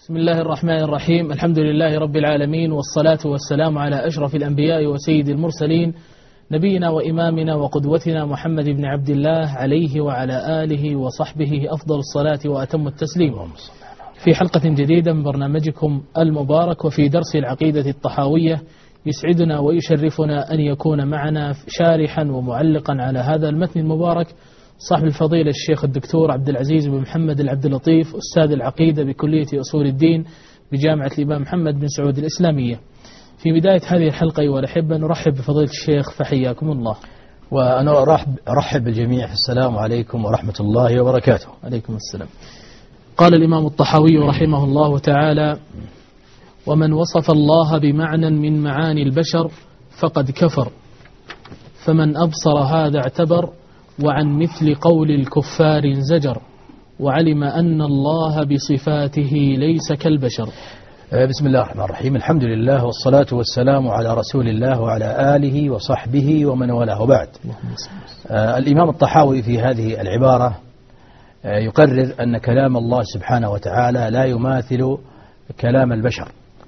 بسم الله الرحمن الرحيم. الحمد لله رب العالمين، والصلاة والسلام على أشرف الأنبياء وسيد المرسلين، نبينا وإمامنا وقدوتنا محمد بن عبد الله عليه وعلى آله وصحبه أفضل الصلاة وأتم التسليم. في حلقة جديدة من برنامجكم المبارك وفي درس العقيدة الطحاوية، يسعدنا ويشرفنا أن يكون معنا شارحا ومعلقا على هذا المتن المبارك صاحب الفضيلة الشيخ الدكتور عبد العزيز بن محمد العبد اللطيف، أستاذ العقيدة بكلية أصول الدين بجامعة الإمام محمد بن سعود الإسلامية. في بداية هذه الحلقة أيها الأحبة نرحب بفضيلة الشيخ، فحياكم الله. وأنا أرحب بالجميع. السلام عليكم ورحمة الله وبركاته. عليكم السلام. قال الإمام الطحاوي رحمه الله تعالى: ومن وصف الله بمعنى من معاني البشر فقد كفر، فمن أبصر هذا اعتبر، وعن مثل قول الكفار انزجر، وعلم أن الله بصفاته ليس كالبشر. بسم الله الرحمن الرحيم. الحمد لله والصلاة والسلام على رسول الله وعلى آله وصحبه ومن والاه، بعد. الإمام الطحاوي في هذه العبارة يقرر أن كلام الله سبحانه وتعالى لا يماثل كلام البشر،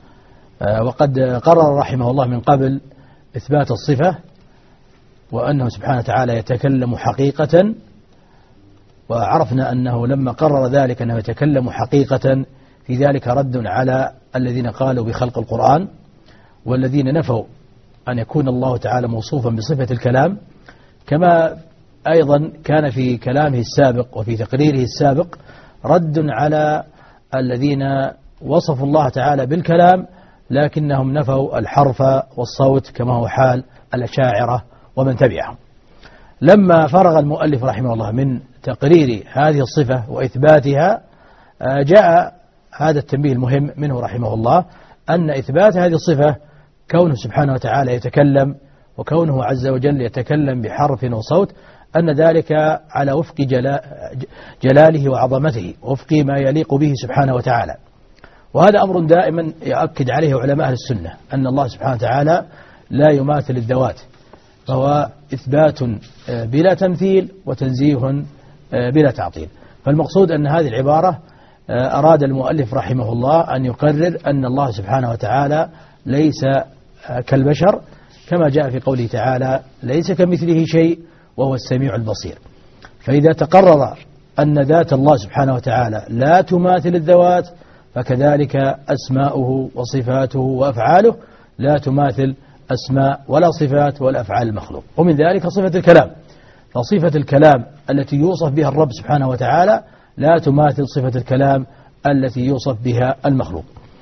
وقد قرر رحمه الله من قبل إثبات الصفة، وأنه سبحانه وتعالى يتكلم حقيقة، وعرفنا أنه لما قرر ذلك أنه يتكلم حقيقة في ذلك رد على الذين قالوا بخلق القرآن، والذين نفوا أن يكون الله تعالى موصوفا بصفة الكلام، كما أيضا كان في كلامه السابق وفي تقريره السابق رد على الذين وصفوا الله تعالى بالكلام لكنهم نفوا الحرف والصوت كما هو حال الأشاعرة ومن تبعهم. لما فرغ المؤلف رحمه الله من تقرير هذه الصفة وإثباتها، جاء هذا التنبيه المهم منه رحمه الله، أن إثبات هذه الصفة كونه سبحانه وتعالى يتكلم، وكونه عز وجل يتكلم بحرف وصوت، أن ذلك على وفق جلاله وعظمته، وفق ما يليق به سبحانه وتعالى. وهذا أمر دائما يؤكد عليه علماء أهل السنة، أن الله سبحانه وتعالى لا يماثل الذوات، فهو إثبات بلا تمثيل وتنزيه بلا تعطيل. فالمقصود أن هذه العبارة أراد المؤلف رحمه الله أن يقرر أن الله سبحانه وتعالى ليس كالبشر، كما جاء في قوله تعالى: ليس كمثله شيء وهو السميع البصير. فإذا تقرر أن ذات الله سبحانه وتعالى لا تماثل الذوات، فكذلك أسماؤه وصفاته وأفعاله لا تماثل أسماء ولا صفات ولا أفعال المخلوق. ومن ذلك صفة الكلام، فصفة الكلام التي يوصف بها الرب سبحانه وتعالى لا تماثل صفة الكلام التي يوصف بها المخلوق.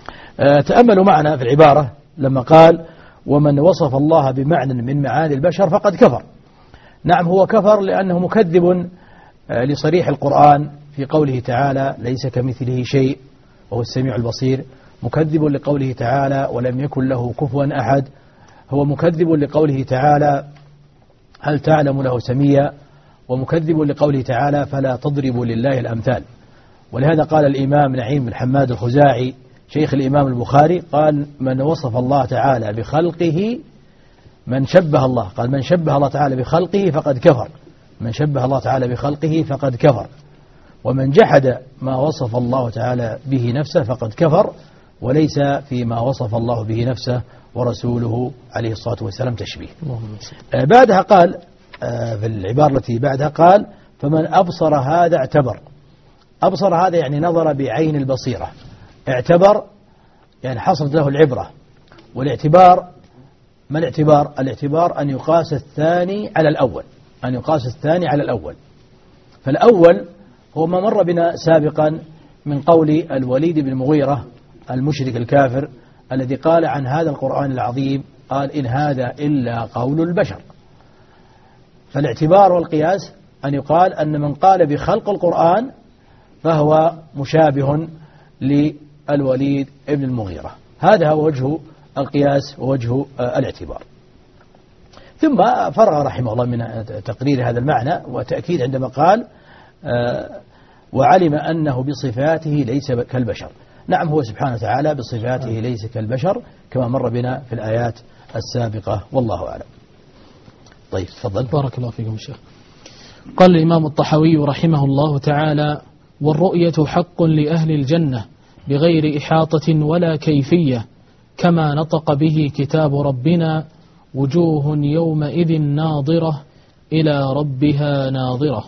تأملوا معنا في العبارة لما قال: ومن وصف الله بمعنى من معاني البشر فقد كفر. نعم، هو كفر لأنه مكذب لصريح القرآن في قوله تعالى: ليس كمثله شيء وهو السميع البصير، مكذب لقوله تعالى: ولم يكن له كفوا أحد، هو مكذب لقوله تعالى: هل تعلم له سميا، ومكذب لقوله تعالى: فلا تضربوا لله الأمثال. ولهذا قال الإمام نعيم بن حماد الخزاعي شيخ الإمام البخاري، قال: من وصف الله تعالى بخلقه، من شبه الله، قال: من شبه الله تعالى بخلقه فقد كفر، من شبه الله تعالى بخلقه فقد كفر، ومن جحد ما وصف الله تعالى به نفسه فقد كفر، وليس فيما وصف الله به نفسه ورسوله عليه الصلاة والسلام تشبيه. بعدها قال في العبارة التي بعدها قال: فمن أبصر هذا اعتبر. أبصر هذا يعني نظر بعين البصيرة، اعتبر يعني حصلت له العبرة. والاعتبار، ما الاعتبار؟ الاعتبار أن يقاس الثاني على الأول، أن يقاس الثاني على الأول. فالأول هو ما مر بنا سابقا من قول الوليد بن المغيرة المشرك الكافر الذي قال عن هذا القرآن العظيم، قال: إن هذا إلا قول البشر. فالاعتبار والقياس أن يقال أن من قال بخلق القرآن فهو مشابه للوليد بن المغيرة. هذا هو وجه القياس ووجه الاعتبار. ثم فرغ رحمه الله من تقرير هذا المعنى وتأكيد عندما قال: وعلم أنه بصفاته ليس كالبشر. نعم، هو سبحانه وتعالى بصفاته ليس كالبشر كما مر بنا في الآيات السابقة، والله أعلم. طيب، تفضل. بارك الله فيكم شيخ. قال الإمام الطحاوي رحمه الله تعالى: والرؤية حق لأهل الجنة بغير إحاطة ولا كيفية، كما نطق به كتاب ربنا: وجوه يومئذ ناظرة إلى ربها ناظرة.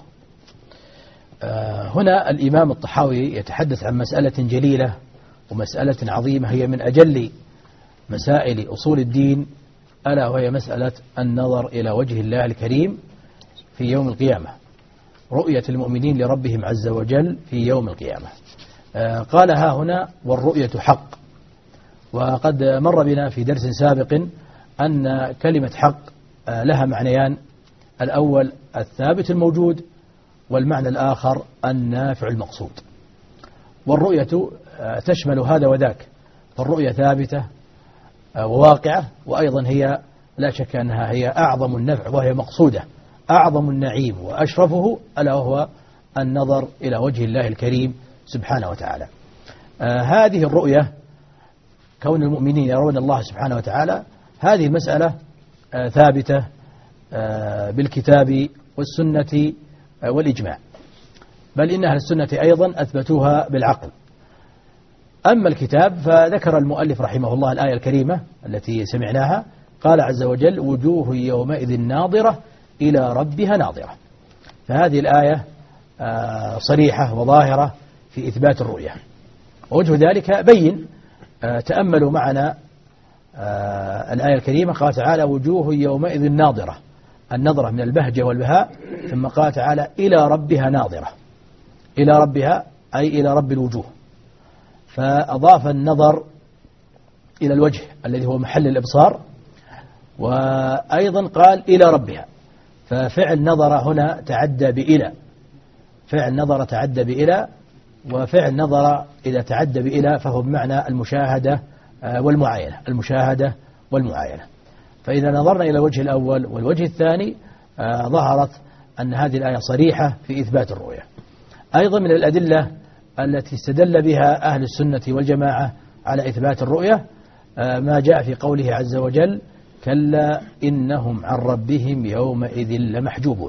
هنا الإمام الطحاوي يتحدث عن مسألة جليلة ومسألة عظيمة، هي من أجل مسائل أصول الدين، ألا وهي مسألة النظر إلى وجه الله الكريم في يوم القيامة، رؤية المؤمنين لربهم عز وجل في يوم القيامة. قالها هنا: والرؤية حق. وقد مر بنا في درس سابق أن كلمة حق لها معنيان: الأول الثابت الموجود، والمعنى الآخر النافع المقصود. والرؤية تشمل هذا وذاك، فالرؤية ثابتة وواقعة، وأيضا هي لا شك أنها هي أعظم النفع وهي مقصودة، أعظم النعيم وأشرفه، ألا وهو النظر إلى وجه الله الكريم سبحانه وتعالى. هذه الرؤية، كون المؤمنين يرون الله سبحانه وتعالى، هذه المسألة ثابتة بالكتاب والسنة والإجماع، بل إن أهل السنة أيضا أثبتوها بالعقل. أما الكتاب فذكر المؤلف رحمه الله الآية الكريمة التي سمعناها، قال عز وجل: وجوه يومئذ ناظرة إلى ربها ناظرة. فهذه الآية صريحة وظاهرة في إثبات الرؤية، ووجه ذلك بين. تأملوا معنا الآية الكريمة، قال تعالى: وجوه يومئذ ناظرة، النظرة من البهجة والبهاء، ثم قال تعالى: إلى ربها ناظرة، إلى ربها أي إلى رب الوجوه، فأضاف النظر إلى الوجه الذي هو محل الإبصار، وأيضا قال إلى ربها، ففعل نظر هنا تعدى بإلى، فعل نظر تعدى بإلى، وفعل نظر إذا تعدى بإلى فهو بمعنى المشاهدة والمعاينة، المشاهدة والمعاينة. فإذا نظرنا إلى الوجه الأول والوجه الثاني ظهرت أن هذه الآية صريحة في إثبات الرؤية. أيضا من الأدلة التي استدل بها أهل السنة والجماعة على إثبات الرؤية ما جاء في قوله عز وجل: كلا إنهم عن ربهم يومئذ لمحجوبون.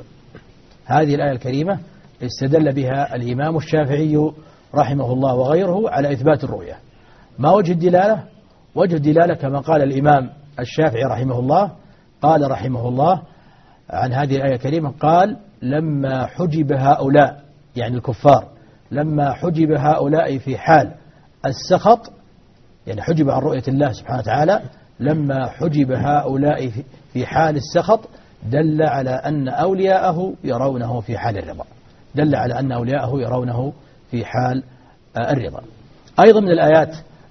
هذه الآية الكريمة استدل بها الإمام الشافعي رحمه الله وغيره على إثبات الرؤية. ما وجه الدلالة؟ وجه الدلالة كما قال الإمام الشافعي رحمه الله، قال رحمه الله عن هذه الآية الكريمة، قال: لما حجب هؤلاء، يعني الكفار، لما حجب هؤلاء في حال السخط، يعني حجب عن رؤية الله سبحانه وتعالى، لما حجب هؤلاء في حال السخط دل على أن أولياءه يرونه في حال الرضا، دل على أن أولياءه يرونه في حال الرضا. أيضا من الآيات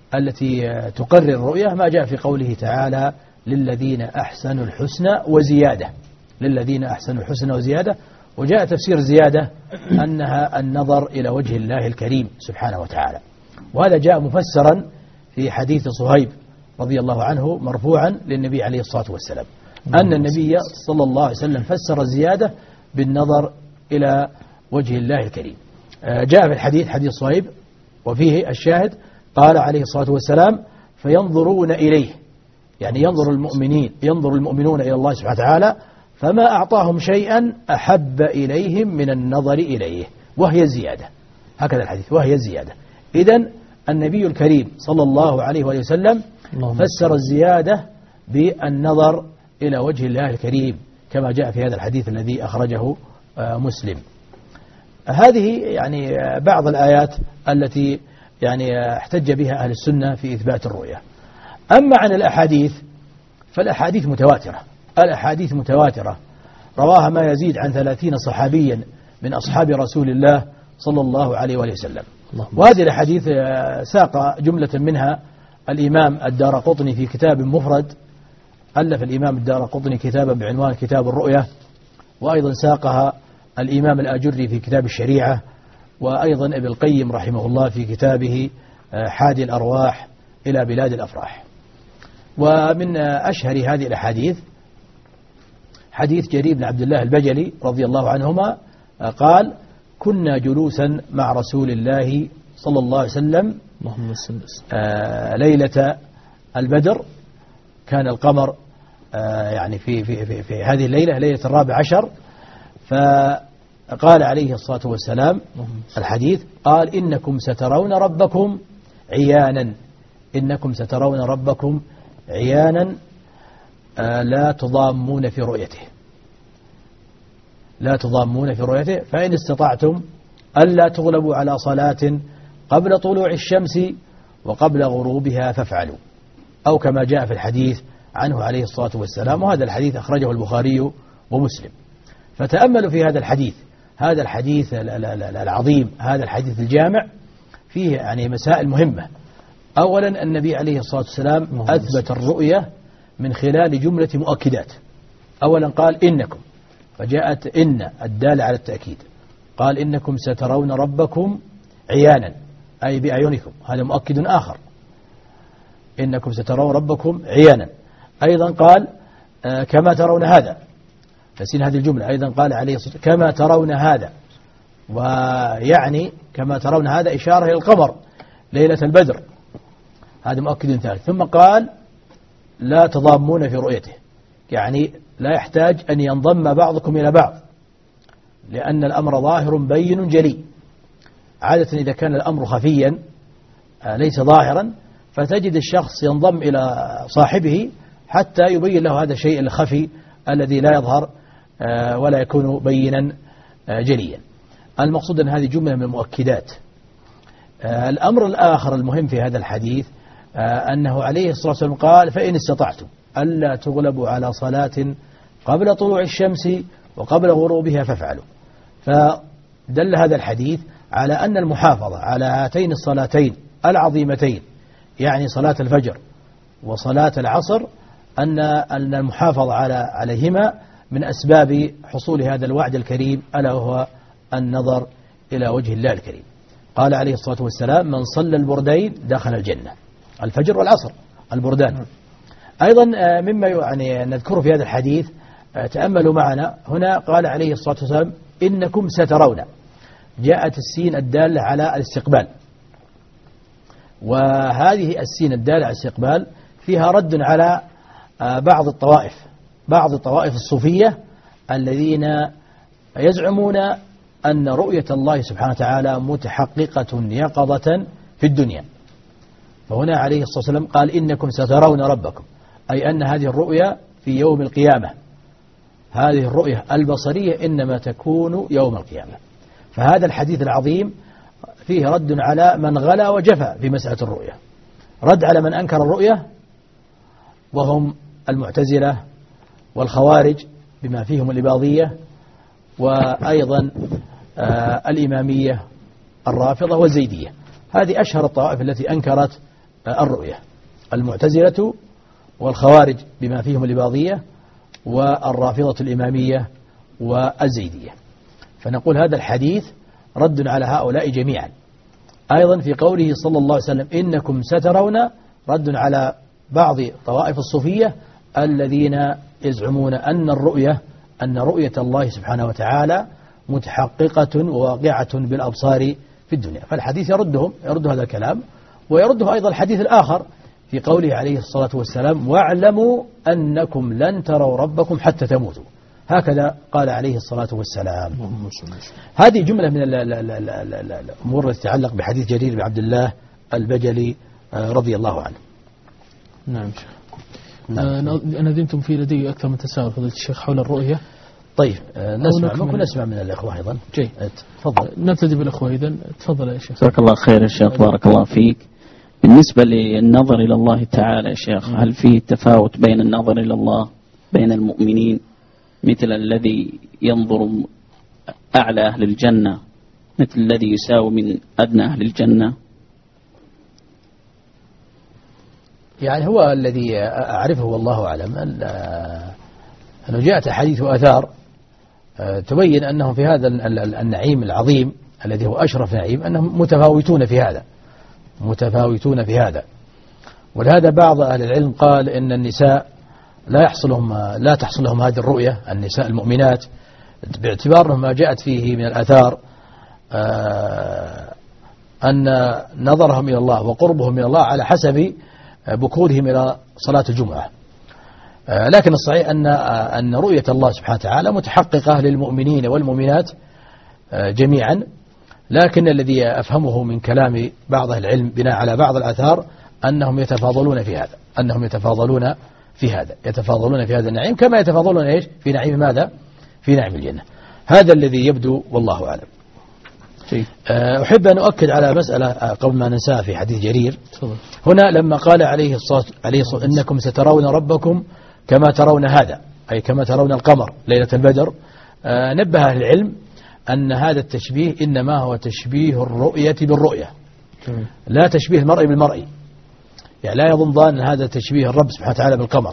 التي تقرر الرؤية ما جاء في قوله تعالى: للذين أحسنوا الحسنى وزيادة، للذين أحسنوا الحسنى وزيادة. وجاء تفسير زيادة أنها النظر إلى وجه الله الكريم سبحانه وتعالى، وهذا جاء مفسرا في حديث صهيب رضي الله عنه مرفوعا للنبي عليه الصلاة والسلام، أن النبي صلى الله عليه وسلم فسر الزيادة بالنظر إلى وجه الله الكريم. جاء في الحديث حديث صهيب وفيه الشاهد، قال عليه الصلاة والسلام: فينظرون إليه، يعني ينظر المؤمنون إلى الله سبحانه وتعالى، فما أعطاهم شيئا أحب إليهم من النظر إليه، وهي الزيادة. هكذا الحديث، وهي الزيادة. إذن النبي الكريم صلى الله عليه وسلم فسر الزيادة بالنظر إلى وجه الله الكريم كما جاء في هذا الحديث الذي أخرجه مسلم. هذه يعني بعض الآيات التي يعني احتج بها أهل السنة في إثبات الرؤية. أما عن الأحاديث فالأحاديث متواترة، الأحاديث متواترة رواها ما يزيد عن 30 صحابيا من أصحاب رسول الله صلى الله عليه وسلم. وهذه الأحاديث ساق جملة منها الإمام الدارقطني في كتاب مفرد، ألف الإمام الدارقطني كتابا بعنوان كتاب الرؤية، وأيضا ساقها الإمام الآجري في كتاب الشريعة، وأيضا ابن القيم رحمه الله في كتابه حادي الأرواح إلى بلاد الأفراح. ومن أشهر هذه الأحاديث حديث جرير بن عبد الله البجلي رضي الله عنهما قال: كنا جلوسا مع رسول الله صلى الله عليه وسلم ليلة البدر، كان القمر يعني في هذه الليلة، ليلة 14، فقال عليه الصلاة والسلام الحديث، قال: إنكم سترون ربكم عيانا، إنكم سترون ربكم عيانا لا تضامون في رؤيته، لا تضامون في رؤيته، فإن استطعتم ألا تغلبوا على صلاة قبل طلوع الشمس وقبل غروبها فافعلوا، أو كما جاء في الحديث عنه عليه الصلاة والسلام، وهذا الحديث أخرجه البخاري ومسلم. فتأملوا في هذا الحديث، هذا الحديث العظيم، هذا الحديث الجامع، فيه يعني مسائل مهمة. أولا النبي عليه الصلاة والسلام أثبت الرؤية من خلال جملة مؤكدات. أولا قال إنكم، فجاءت إن الدالة على التأكيد، قال إنكم سترون ربكم عيانا أي بأعينكم، هذا مؤكد آخر، إنكم سترون ربكم عيانا. أيضا قال كما ترون هذا، تسين هذه الجملة، أيضا قال عليه الصلاة والسلام كما ترون هذا، ويعني كما ترون هذا إشارة إلى القمر ليلة البدر، هذا مؤكد ثالث. ثم قال لا تضامون في رؤيته، يعني لا يحتاج أن ينضم بعضكم إلى بعض، لأن الأمر ظاهر بين جلي. عادة إذا كان الأمر خفيا ليس ظاهرا، فتجد الشخص ينضم إلى صاحبه حتى يبين له هذا الشيء الخفي الذي لا يظهر ولا يكون بينا جليا. المقصود أن هذه جملة من المؤكدات. الأمر الآخر المهم في هذا الحديث أنه عليه الصلاة والسلام قال فإن استطعتم ألا تغلبوا على صلاة قبل طلوع الشمس وقبل غروبها فافعلوا. فدل هذا الحديث على أن المحافظة على هاتين الصلاتين العظيمتين، يعني صلاة الفجر وصلاة العصر، أن المحافظة عليهما من أسباب حصول هذا الوعد الكريم، ألا وهو النظر إلى وجه الله الكريم. قال عليه الصلاة والسلام من صلى البردين دخل الجنة، الفجر والعصر البردان. أيضا مما يعني نذكره في هذا الحديث، تأملوا معنا هنا، قال عليه الصلاة والسلام إنكم سترون، جاءت السين الدالة على الاستقبال، وهذه السين الدالة على الاستقبال فيها رد على بعض الطوائف الصوفية الذين يزعمون أن رؤية الله سبحانه وتعالى متحققة يقظة في الدنيا. فهنا عليه الصلاة والسلام قال إنكم سترون ربكم، أي أن هذه الرؤية في يوم القيامة، هذه الرؤية البصرية إنما تكون يوم القيامة. فهذا الحديث العظيم فيه رد على من غلا وجفى في مسألة الرؤية، رد على من أنكر الرؤية وهم المعتزلة والخوارج بما فيهم الإباضية، وأيضا الإمامية الرافضة والزيدية. هذه أشهر الطوائف التي أنكرت الرؤية، المعتزلة والخوارج بما فيهم الإباضية والرافضة الإمامية والزيدية. فنقول هذا الحديث رد على هؤلاء جميعا. أيضا في قوله صلى الله عليه وسلم إنكم سترون، رد على بعض طوائف الصوفية الذين يزعمون أن رؤية الله سبحانه وتعالى متحققة وواقعة بالأبصار في الدنيا. فالحديث يرد هذا الكلام، ويرده أيضا الحديث الآخر في قوله عليه الصلاة والسلام واعلموا أنكم لن تروا ربكم حتى تموتوا، هكذا قال عليه الصلاة والسلام. هذه جملة من الأمور التي تتعلق بحديث جرير بن عبد الله البجلي رضي الله عنه. نعم. ندمتم في لدي أكثر من تساؤل فضيلة الشيخ حول الرؤية. طيب ممكن نسمع من الأخوة أيضا. جيد، تفضل. نبتدي بالأخوة إذن. تفضل يا شيخ. جزاك الله خير يا شيخ، بارك الله فيك. بالنسبة للنظر إلى الله تعالى يا شيخ، هل فيه تفاوت بين النظر إلى الله بين المؤمنين، مثل الذي ينظر أعلى أهل الجنة مثل الذي يساوي من أدنى أهل الجنة؟ يعني هو الذي أعرفه والله أعلم أنه جاءت أحاديث وآثار تبين أنهم في هذا النعيم العظيم الذي هو أشرف نعيم أنهم متفاوتون في هذا. ولهذا بعض أهل العلم قال إن النساء لا تحصل لهم هذه الرؤية، النساء المؤمنات، باعتبار ما جاءت فيه من الآثار أن نظرهم إلى الله وقربهم من الله على حسب بكورهم إلى صلاة الجمعة. لكن الصحيح أن رؤية الله سبحانه وتعالى متحققة للمؤمنين والمؤمنات جميعا، لكن الذي أفهمه من كلام بعض العلم بناء على بعض الآثار أنهم يتفاضلون في هذا، أنهم يتفاضلون في هذا النعيم كما يتفاضلون إيش في نعيم ماذا؟ في نعيم الجنة. هذا الذي يبدو والله أعلم. أحب أن أؤكد على مسألة قبل ما ننساها في حديث جرير. هنا لما قال عليه الصلاة إنكم سترون ربكم كما ترون هذا، أي كما ترون القمر ليلة البدر، نبه أهل العلم أن هذا التشبيه إنما هو تشبيه الرؤية بالرؤية، لا تشبيه المرء بالمرء. يعني لا يظن ظان أن هذا تشبيه الرب سبحانه وتعالى بالقمر،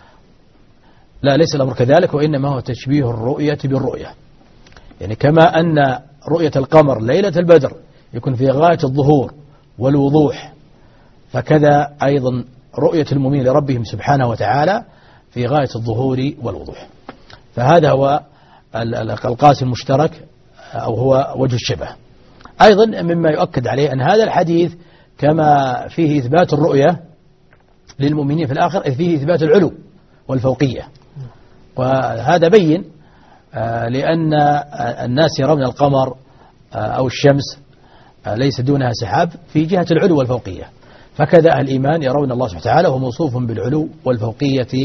لا، ليس الأمر كذلك، وإنما هو تشبيه الرؤية بالرؤية. يعني كما أن رؤية القمر ليلة البدر يكون في غاية الظهور والوضوح، فكذا أيضا رؤية المؤمنين لربهم سبحانه وتعالى في غاية الظهور والوضوح. فهذا هو القاسم المشترك أو هو وجه الشبه. أيضا مما يؤكد عليه أن هذا الحديث كما فيه إثبات الرؤية للمؤمنين في الآخر فيه إثبات العلو والفوقية، وهذا بين لأن الناس يرون القمر أو الشمس ليس دونها سحاب في جهة العلو والفوقية، فكذا أهل الإيمان يرون الله سبحانه وتعالى وهو موصوف بالعلو والفوقية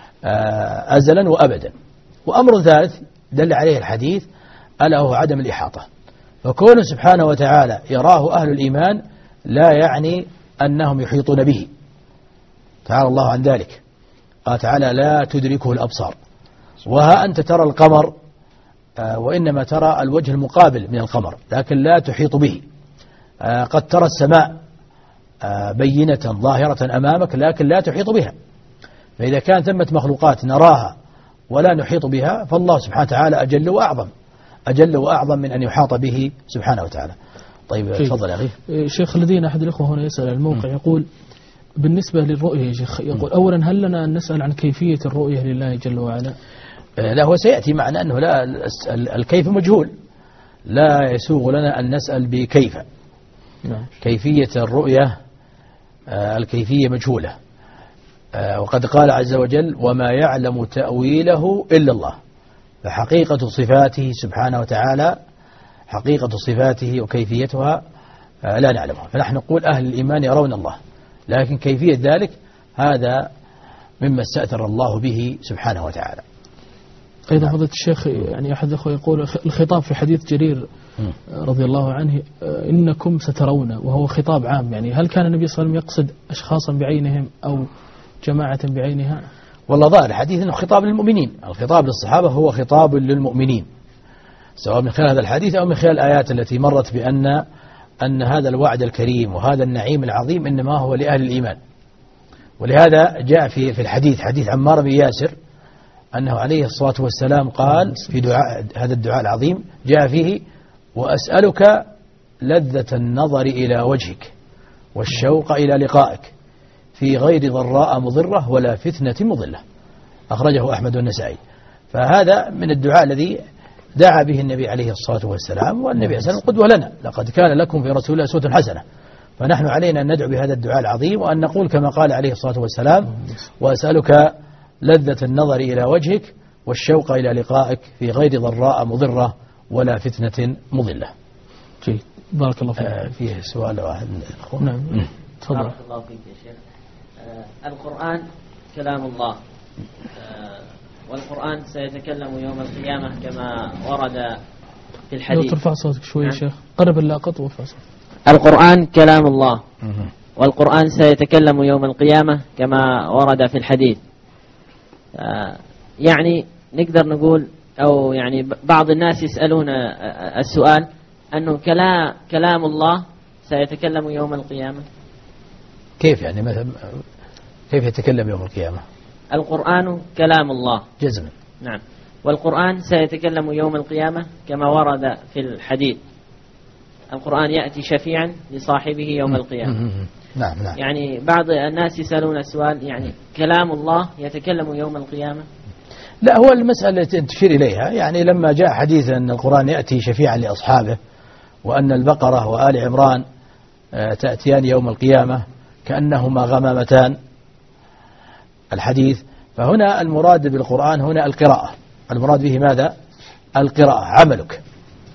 أزلا وأبدا. وأمر ثالث دل عليه الحديث ألا هو عدم الإحاطة، فكونه سبحانه وتعالى يراه أهل الإيمان لا يعني أنهم يحيطون به، تعالى الله عن ذلك. قال تعالى لا تدركه الأبصار، وها أنت ترى القمر وإنما ترى الوجه المقابل من القمر لكن لا تحيط به. قد ترى السماء بينة ظاهرة أمامك لكن لا تحيط بها، فإذا كان ثمة مخلوقات نراها ولا نحيط بها فالله سبحانه وتعالى أجل وأعظم من أن يحاط به سبحانه وتعالى. طيب تفضل يا أخي. شيخ لدينا أحد الأخوة هنا يسأل الموقع، يقول بالنسبة للرؤية يا شيخ، يقول أولا هل لنا أن نسأل عن كيفية الرؤية لله جل وعلا؟ لا، هو سيأتي معنا أنه لا، الكيف مجهول، لا يسوغ لنا أن نسأل بكيف. كيفية الرؤية الكيفية مجهولة، وقد قال عز وجل وما يعلم تأويله إلا الله، فحقيقة صفاته سبحانه وتعالى، حقيقة صفاته وكيفيتها لا نعلمها، فنحن نقول أهل الإيمان يرون الله، لكن كيفية ذلك هذا مما استأثر الله به سبحانه وتعالى. أيضا فضيلة الشيخ، يعني أحد الأخوة يقول الخطاب في حديث جرير رضي الله عنه إنكم سترون، وهو خطاب عام، يعني هل كان النبي صلى الله عليه وسلم يقصد أشخاصا بعينهم أو جماعة بعينها؟ والله ظاهر الحديث أنه خطاب للمؤمنين، الخطاب للصحابة هو خطاب للمؤمنين، سواء من خلال هذا الحديث أو من خلال الآيات التي مرت أن هذا الوعد الكريم وهذا النعيم العظيم إنما هو لأهل الإيمان. ولهذا جاء في الحديث حديث عمار بن ياسر أنه عليه الصلاة والسلام قال في دعاء هذا الدعاء العظيم جاء فيه وأسألك لذة النظر إلى وجهك والشوق إلى لقائك في غير ضراء مضرة ولا فتنة مضلة، أخرجه أحمد والنسائي. فهذا من الدعاء الذي دعا به النبي عليه الصلاة والسلام، والنبي صلى الله عليه وسلم قدوة لنا، لقد كان لكم في رسول الله أسوة حسنة. فنحن علينا أن ندعو بهذا الدعاء العظيم وأن نقول كما قال عليه الصلاة والسلام وأسألك لذة النظر إلى وجهك والشوق إلى لقائك في غير ضراء مضرة ولا فتنة مضلة. جيد، بارك الله فيك. فيه سؤال واحد. نعم تفضل. بارك الله فيك يا شيخ. القرآن كلام الله، والقرآن سيتكلم يوم القيامة كما ورد في الحديث. ترفع صوتك شوي يا شيخ، قرب اللاقط وارفع صوتك. القرآن كلام الله والقرآن سيتكلم يوم القيامة كما ورد في الحديث. يعني نقدر نقول أو يعني بعض الناس يسألون السؤال أنه كلام الله سيتكلم يوم القيامة. كيف يعني مثلا كيف يتكلم يوم القيامة؟ القرآن كلام الله جزما. نعم، والقرآن سيتكلم يوم القيامة كما ورد في الحديث. القرآن يأتي شفيعا لصاحبه يوم القيامة. نعم. يعني بعض الناس يسألون السؤال يعني كلام الله يتكلم يوم القيامة؟ لا، هو المسألة التي تشير إليها يعني لما جاء حديث أن القرآن يأتي شفيعا لأصحابه وأن البقرة وآل عمران تأتيان يوم القيامة كأنهما غمامتان الحديث، فهنا المراد بالقرآن هنا القراءة، المراد به ماذا؟ القراءة، عملك.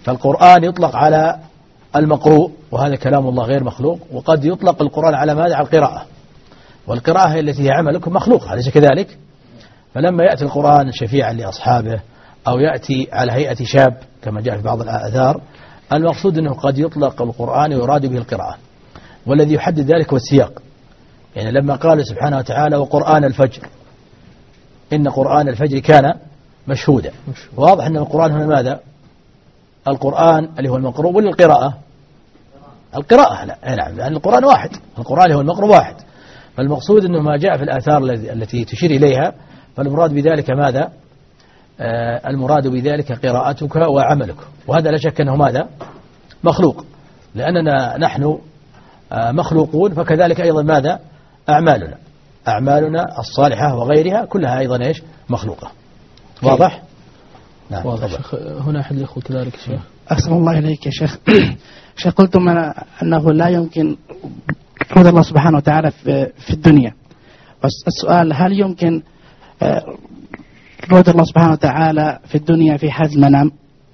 فالقرآن يطلق على المقروء وهذا كلام الله غير مخلوق، وقد يطلق القرآن على ماذا؟ على القراءة، والقراءة هي التي هي عملكم مخلوق، أليس كذلك؟ فلما يأتي القرآن شفيعا لأصحابه أو يأتي على هيئة شاب كما جاء في بعض الآثار، المقصود أنه قد يطلق القرآن ويراد به القراءة، والذي يحدد ذلك هو السياق. يعني لما قال سبحانه وتعالى وقرآن الفجر إن قرآن الفجر كان مشهودا، واضح أن القرآن هنا ماذا؟ القرآن اللي هو المقروء ولا القراءة؟ القراءة، لا نعم، لأن القرآن واحد، القرآن اللي هو المقروء واحد. فالمقصود أنه ما جاء في الآثار التي تشير إليها، فالمراد بذلك ماذا؟ المراد بذلك قراءتك وعملك، وهذا لا شك أنه ماذا؟ مخلوق، لأننا نحن مخلوقون، فكذلك أيضا ماذا؟ أعمالنا الصالحة وغيرها كلها أيضا إيش؟ مخلوقة. واضح؟ نعم. واضح. شيخ هنا أحد الأخوة كذلك شيخ. أحسن الله إليك يا شيخ. شيخ قلتم أنه لا يمكن رؤية الله سبحانه وتعالى في الدنيا، السؤال هل يمكن رؤية الله سبحانه وتعالى في الدنيا في حال المنام؟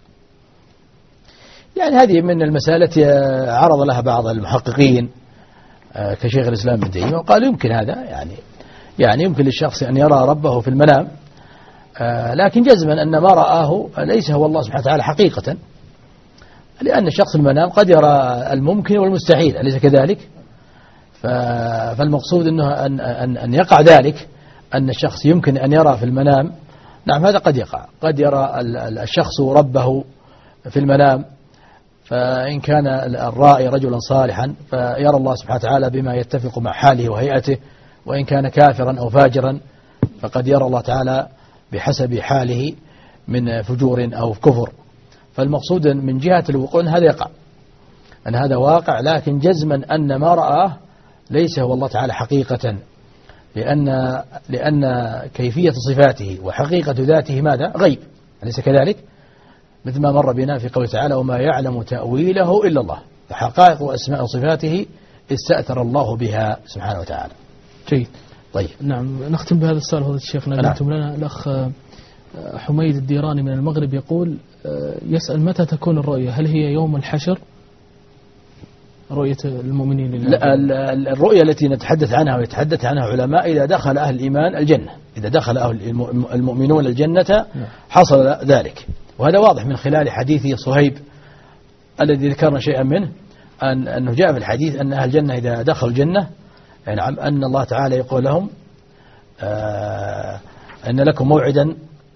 يعني هذه من المسائل التي عرض لها بعض المحققين كشيخ الإسلام ابن تيمية، وقال يمكن هذا، يعني يمكن للشخص أن يرى ربه في المنام، لكن جزما أن ما رآه ليس هو الله سبحانه وتعالى حقيقة، لأن الشخص المنام قد يرى الممكن والمستحيل، أليس كذلك؟ فالمقصود أنه أن يقع ذلك، أن الشخص يمكن أن يرى في المنام، نعم هذا قد يقع، قد يرى الشخص ربه في المنام، فإن كان الرائي رجلا صالحا فيرى الله سبحانه وتعالى بما يتفق مع حاله وهيئته، وإن كان كافرا أو فاجرا فقد يرى الله تعالى بحسب حاله من فجور أو كفر. فالمقصود من جهة الوقوع هذا يقع، أن هذا واقع، لكن جزما أن ما رآه ليس هو الله تعالى حقيقة، لأن كيفية صفاته وحقيقة ذاته ماذا؟ غيب، أليس كذلك؟ مثل ما مر بنا في قوله تعالى وما يعلم تأويله إلا الله، فحقائق وأسماء وصفاته استأثر الله بها سبحانه وتعالى. جيد. طيب نعم، نختم بهذا السؤال فضيلة الشيخ. نقدم لنا الأخ حميد الديراني من المغرب يقول يسأل متى تكون الرؤية؟ هل هي يوم الحشر رؤية المؤمنين لله؟ الرؤية التي نتحدث عنها ويتحدث عنها علماء إذا دخل أهل الإيمان الجنة، إذا دخل أهل المؤمنون الجنة حصل ذلك، وهذا واضح من خلال حديث صهيب الذي ذكرنا شيئا منه، أنه جاء في الحديث أن أهل الجنة إذا دخلوا الجنة يعني أن الله تعالى يقول لهم أن لكم موعدا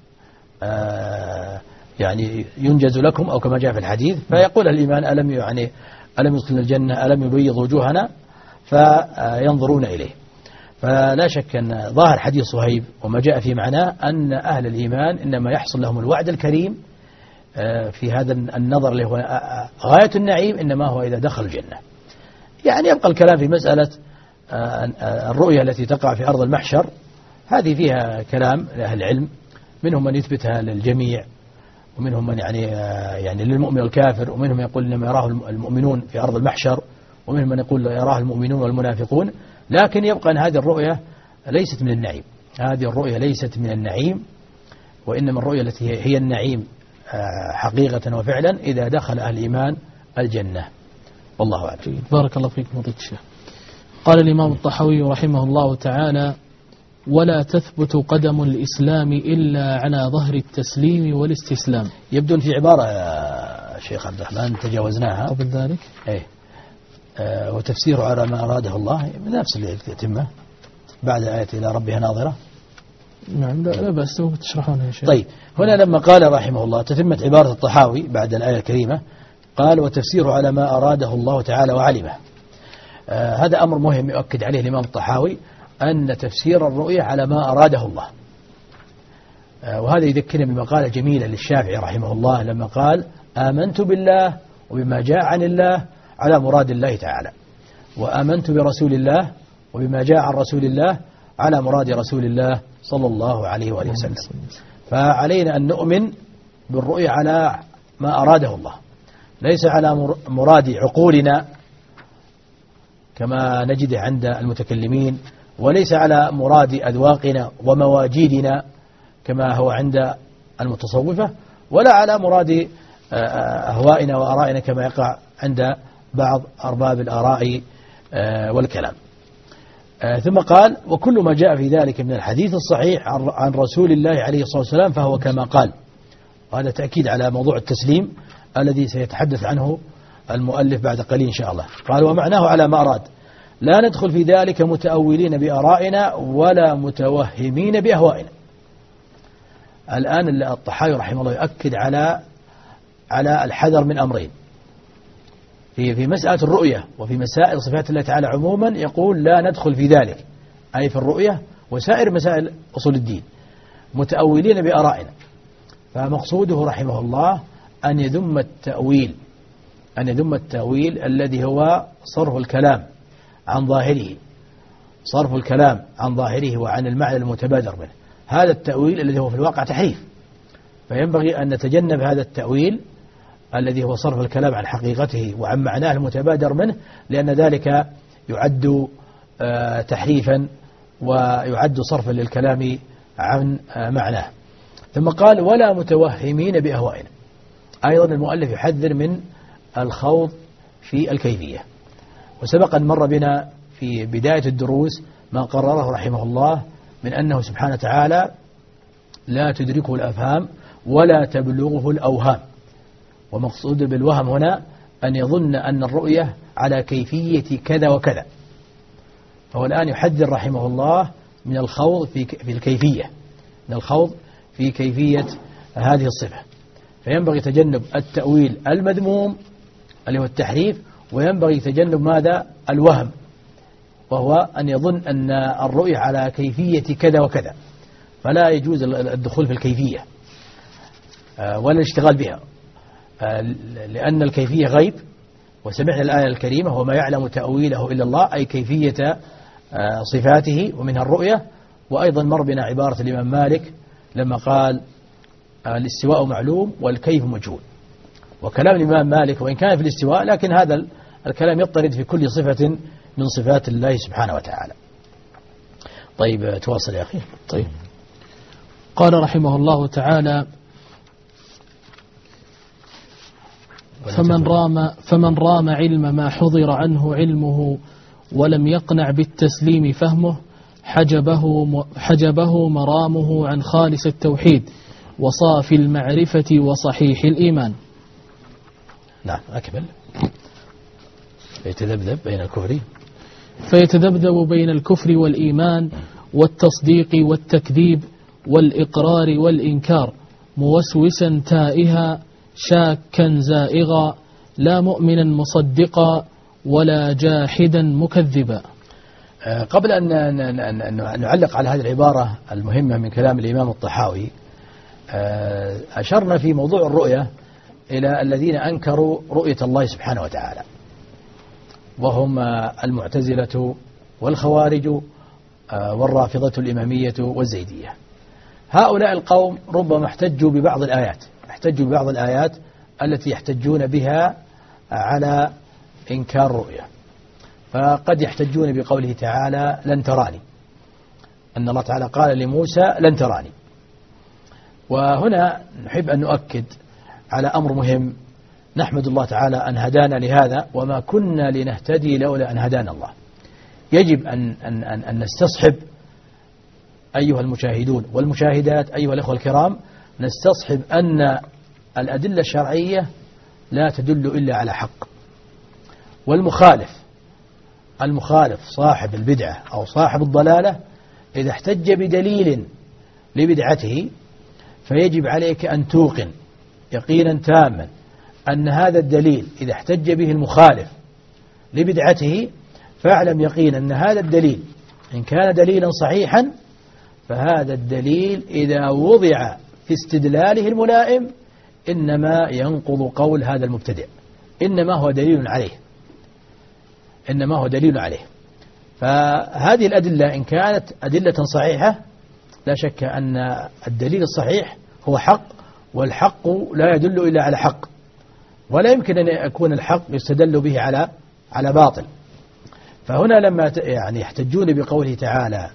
يعني ينجز لكم، أو كما جاء في الحديث، فيقول الإيمان ألم يدخلنا الجنة، ألم يبيض وجوهنا، فينظرون إليه. فلا شك أن ظاهر حديث صهيب وما جاء في معناه أن أهل الإيمان إنما يحصل لهم الوعد الكريم في هذا النظر اللي هو غاية النعيم، إنما هو إذا دخل الجنة. يعني يبقى الكلام في مسألة الرؤية التي تقع في أرض المحشر، هذه فيها كلام لأهل العلم، منهم من يثبتها للجميع، ومنهم من يعني للمؤمن والكافر، ومنهم يقول إنما يراه المؤمنون في أرض المحشر، ومنهم من يقول يراه المؤمنون والمنافقون. لكن يبقى أن هذه الرؤية ليست من النعيم، هذه الرؤية ليست من النعيم، وإنما الرؤية التي هي النعيم حقيقة وفعلا إذا دخل أهل الإيمان الجنة. والله أعلم. بارك الله فيكم فضيلة الشيخ. قال الإمام الطحاوي رحمه الله تعالى ولا تثبت قدم الإسلام إلا على ظهر التسليم والاستسلام. يبدو في عبارة يا شيخ عبد الرحمن تجاوزناها قبل ذلك، وتفسير على ما أراده الله بنفس اللي تتمه بعد آية إلى ربها ناظرة. نعم، لا بأس تشرحونها يا شيخ. طيب هنا لما قال رحمه الله تتمت عبارة الطحاوي بعد الآية الكريمة، قال وتفسير على ما أراده الله تعالى وعلمه. هذا أمر مهم يؤكد عليه الإمام الطحاوي، أن تفسير الرؤية على ما أراده الله. وهذا يذكرني بمقالة جميلة للشافعي رحمه الله لما قال آمنت بالله وبما جاء عن الله على مراد الله تعالى، وآمنت برسول الله وبما جاء عن رسول الله على مراد رسول الله صلى الله عليه وآله وسلم. فعلينا أن نؤمن بالرؤية على ما أراده الله، ليس على مراد عقولنا كما نجد عند المتكلمين، وليس على مراد أذواقنا ومواجيدنا كما هو عند المتصوفة، ولا على مراد أهوائنا وآرائنا كما يقع عند بعض أرباب الآراء والكلام. ثم قال: وكل ما جاء في ذلك من الحديث الصحيح عن رسول الله عليه الصلاة والسلام فهو كما قال. وهذا تأكيد على موضوع التسليم الذي سيتحدث عنه المؤلف بعد قليل إن شاء الله. قال: ومعناه على ما أراد، لا ندخل في ذلك متأولين بآرائنا ولا متوهمين بأهوائنا. الآن الطحاوي رحمه الله يؤكد على الحذر من أمرين في مسألة الرؤية وفي مسائل صفات الله تعالى عموما. يقول: لا ندخل في ذلك، أي في الرؤية وسائر مسائل أصول الدين، متأولين بآرائنا. فمقصوده رحمه الله أن يذم التأويل الذي هو صرف الكلام عن ظاهره وعن المعنى المتبادر منه. هذا التأويل الذي هو في الواقع تحريف، فينبغي أن نتجنب هذا التأويل الذي هو صرف الكلام عن حقيقته وعن معناه المتبادر منه، لأن ذلك يعد تحريفا ويعد صرفا للكلام عن معناه. ثم قال: ولا متوهمين بأهوائنا. أيضا المؤلف يحذر من الخوض في الكيفية. وسبق أن مر بنا في بداية الدروس ما قرره رحمه الله من أنه سبحانه وتعالى لا تدركه الأفهام ولا تبلغه الأوهام. ومقصود بالوهم هنا أن يظن أن الرؤية على كيفية كذا وكذا. فهو الآن يحذر رحمه الله من الخوض في الكيفية، من الخوض في كيفية هذه الصفة. فينبغي تجنب التأويل المذموم اللي هو التحريف، وينبغي تجنب ماذا؟ الوهم، وهو أن يظن أن الرؤية على كيفية كذا وكذا. فلا يجوز الدخول في الكيفية ولا الاشتغال بها، لأن الكيفية غيب. وسمعنا الآية الكريمة: وما يعلم تأويله إلا الله، أي كيفية صفاته ومنها الرؤية. وأيضا مر بنا عبارة الإمام مالك لما قال: الاستواء معلوم والكيف مجهول. وكلام الإمام مالك وإن كان في الاستواء، لكن هذا الكلام يضطرد في كل صفة من صفات الله سبحانه وتعالى. طيب تواصل يا أخي. طيب. قال رحمه الله تعالى: فمن رام علم ما حضر عنه علمه ولم يقنع بالتسليم فهمه حجبه مرامه عن خالص التوحيد وصافي المعرفة وصحيح الإيمان. نعم أكمل. فيتذبذب بين الكفر والإيمان والتصديق والتكذيب والإقرار والإنكار، موسوسا تائها شاكا زائغا، لا مؤمنا مصدقا ولا جاحدا مكذبا. قبل أن نعلق على هذه العبارة المهمة من كلام الإمام الطحاوي، أشرنا في موضوع الرؤية إلى الذين أنكروا رؤية الله سبحانه وتعالى، وهم المعتزلة والخوارج والرافضة الإمامية والزيدية. هؤلاء القوم ربما احتجوا ببعض الآيات التي يحتجون بها على إنكار الرؤية. فقد يحتجون بقوله تعالى: لن تراني، أن الله تعالى قال لموسى: لن تراني. وهنا نحب أن نؤكد على أمر مهم، نحمد الله تعالى أن هدانا لهذا، وما كنا لنهتدي لولا أن هدانا الله. يجب أن نستصحب أيها المشاهدون والمشاهدات، أيها الأخوة الكرام، نستصحب أن الأدلة الشرعية لا تدل إلا على حق. والمخالف صاحب البدعة أو صاحب الضلالة إذا احتج بدليل لبدعته فيجب عليك أن توقن يقينا تاما أن هذا الدليل إذا احتج به المخالف لبدعته فاعلم يقينا أن هذا الدليل إن كان دليلا صحيحا فهذا الدليل إذا وضع في استدلاله الملائم إنما ينقض قول هذا المبتدع، إنما هو دليل عليه. فهذه الأدلة إن كانت أدلة صحيحة لا شك أن الدليل الصحيح هو حق، والحق لا يدل إلا على حق، ولا يمكن أن يكون الحق يستدل به على باطل. فهنا لما يحتجون بقوله تعالى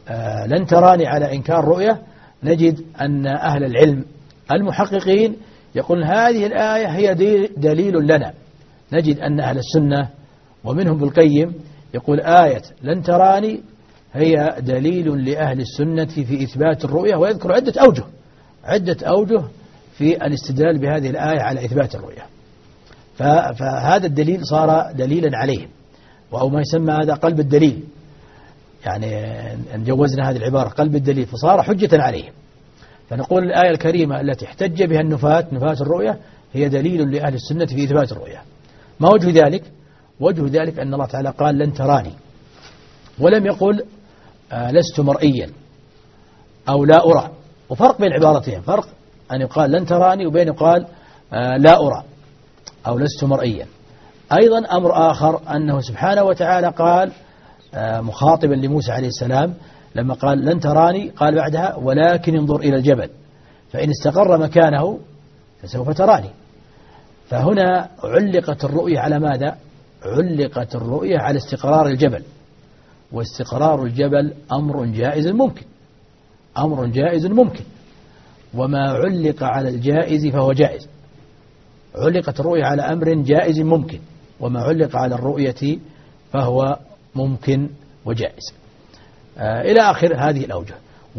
لن تراني على إنكار رؤية، نجد أن أهل العلم المحققين يقول هذه الآية هي دليل لنا. نجد أن أهل السنة ومنهم ابن القيم يقول آية لن تراني هي دليل لأهل السنة في إثبات الرؤية، ويذكر عدة أوجه في الاستدلال بهذه الآية على إثبات الرؤية. فهذا الدليل صار دليلا عليهم، أو ما يسمى هذا قلب الدليل، يعني أن جوزنا هذه العبارة قلب الدليل، فصار حجة عليهم. فنقول الآية الكريمة التي احتج بها نفاة الرؤية هي دليل لأهل السنة في إثبات الرؤية. ما وجه ذلك؟ وجه ذلك أن الله تعالى قال لن تراني، ولم يقل لست مرئيا أو لا أرى. وفرق بين العبارتين، فرق أن يقال لن تراني وبين يقال لا أرى أو لست مرئيا. أيضا أمر آخر أنه سبحانه وتعالى قال مخاطبا لموسى عليه السلام لما قال لن تراني، قال بعدها ولكن انظر إلى الجبل فإن استقر مكانه فسوف تراني. فهنا علقت الرؤية على ماذا؟ علقت الرؤية على استقرار الجبل، واستقرار الجبل أمر جائز ممكن، وما علق على الجائز فهو جائز. علقت الرؤية على أمر جائز ممكن، وما علق على الرؤية فهو ممكن وجائز، إلى آخر هذه الأوجه.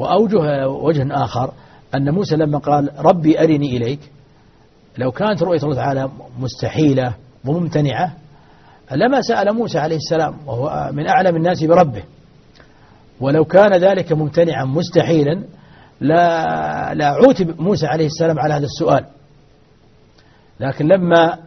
وجه آخر أن موسى لما قال ربي أرني إليك، لو كانت رؤية الله تعالى مستحيلة وممتنعة لما سأل موسى عليه السلام وهو من أعلم الناس بربه، ولو كان ذلك ممتنعا مستحيلا لا عوتب موسى عليه السلام على هذا السؤال. لكن لما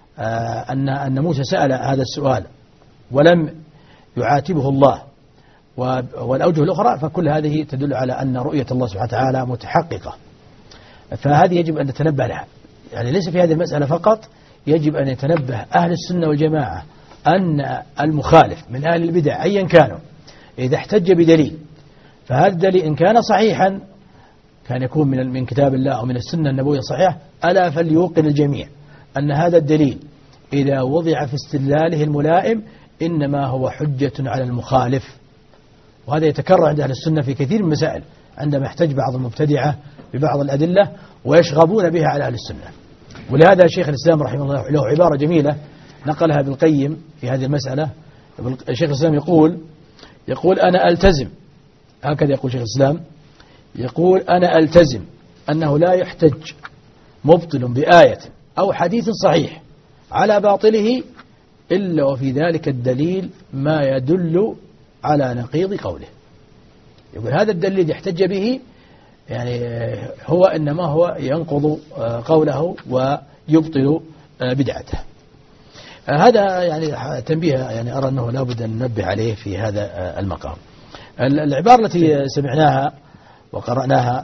أن موسى سأل هذا السؤال ولم يعاتبه الله والأوجه الأخرى، فكل هذه تدل على أن رؤية الله سبحانه وتعالى متحققة. فهذه يجب أن نتنبه لها، يعني ليس في هذه المسألة فقط، يجب أن يتنبه أهل السنة والجماعة أن المخالف من أهل البدع أيا كانوا إذا احتج بدليل، فهذا الدليل إن كان صحيحا كان يكون من كتاب الله أو من السنة النبوية الصحيحة، ألا فليوقن الجميع أن هذا الدليل إذا وضع في استدلاله الملائم إنما هو حجة على المخالف. وهذا يتكرر عند أهل السنة في كثير من المسائل، عندما يحتج بعض المبتدعة ببعض الأدلة ويشغبون بها على أهل السنة. ولهذا شيخ الإسلام رحمه الله له عبارة جميلة نقلها ابن القيم في هذه المسألة. شيخ الإسلام يقول أنا ألتزم، هكذا يقول شيخ الإسلام، يقول أنا ألتزم أنه لا يحتج مبطل بآية أو حديث صحيح على باطله إلا وفي ذلك الدليل ما يدل على نقيض قوله. يقول هذا الدليل يحتج به يعني هو إنما هو ينقض قوله ويبطل بدعته. هذا يعني تنبيه يعني أرى أنه لا بد أن ننبه عليه في هذا المقام. العبارة التي سمعناها وقرأناها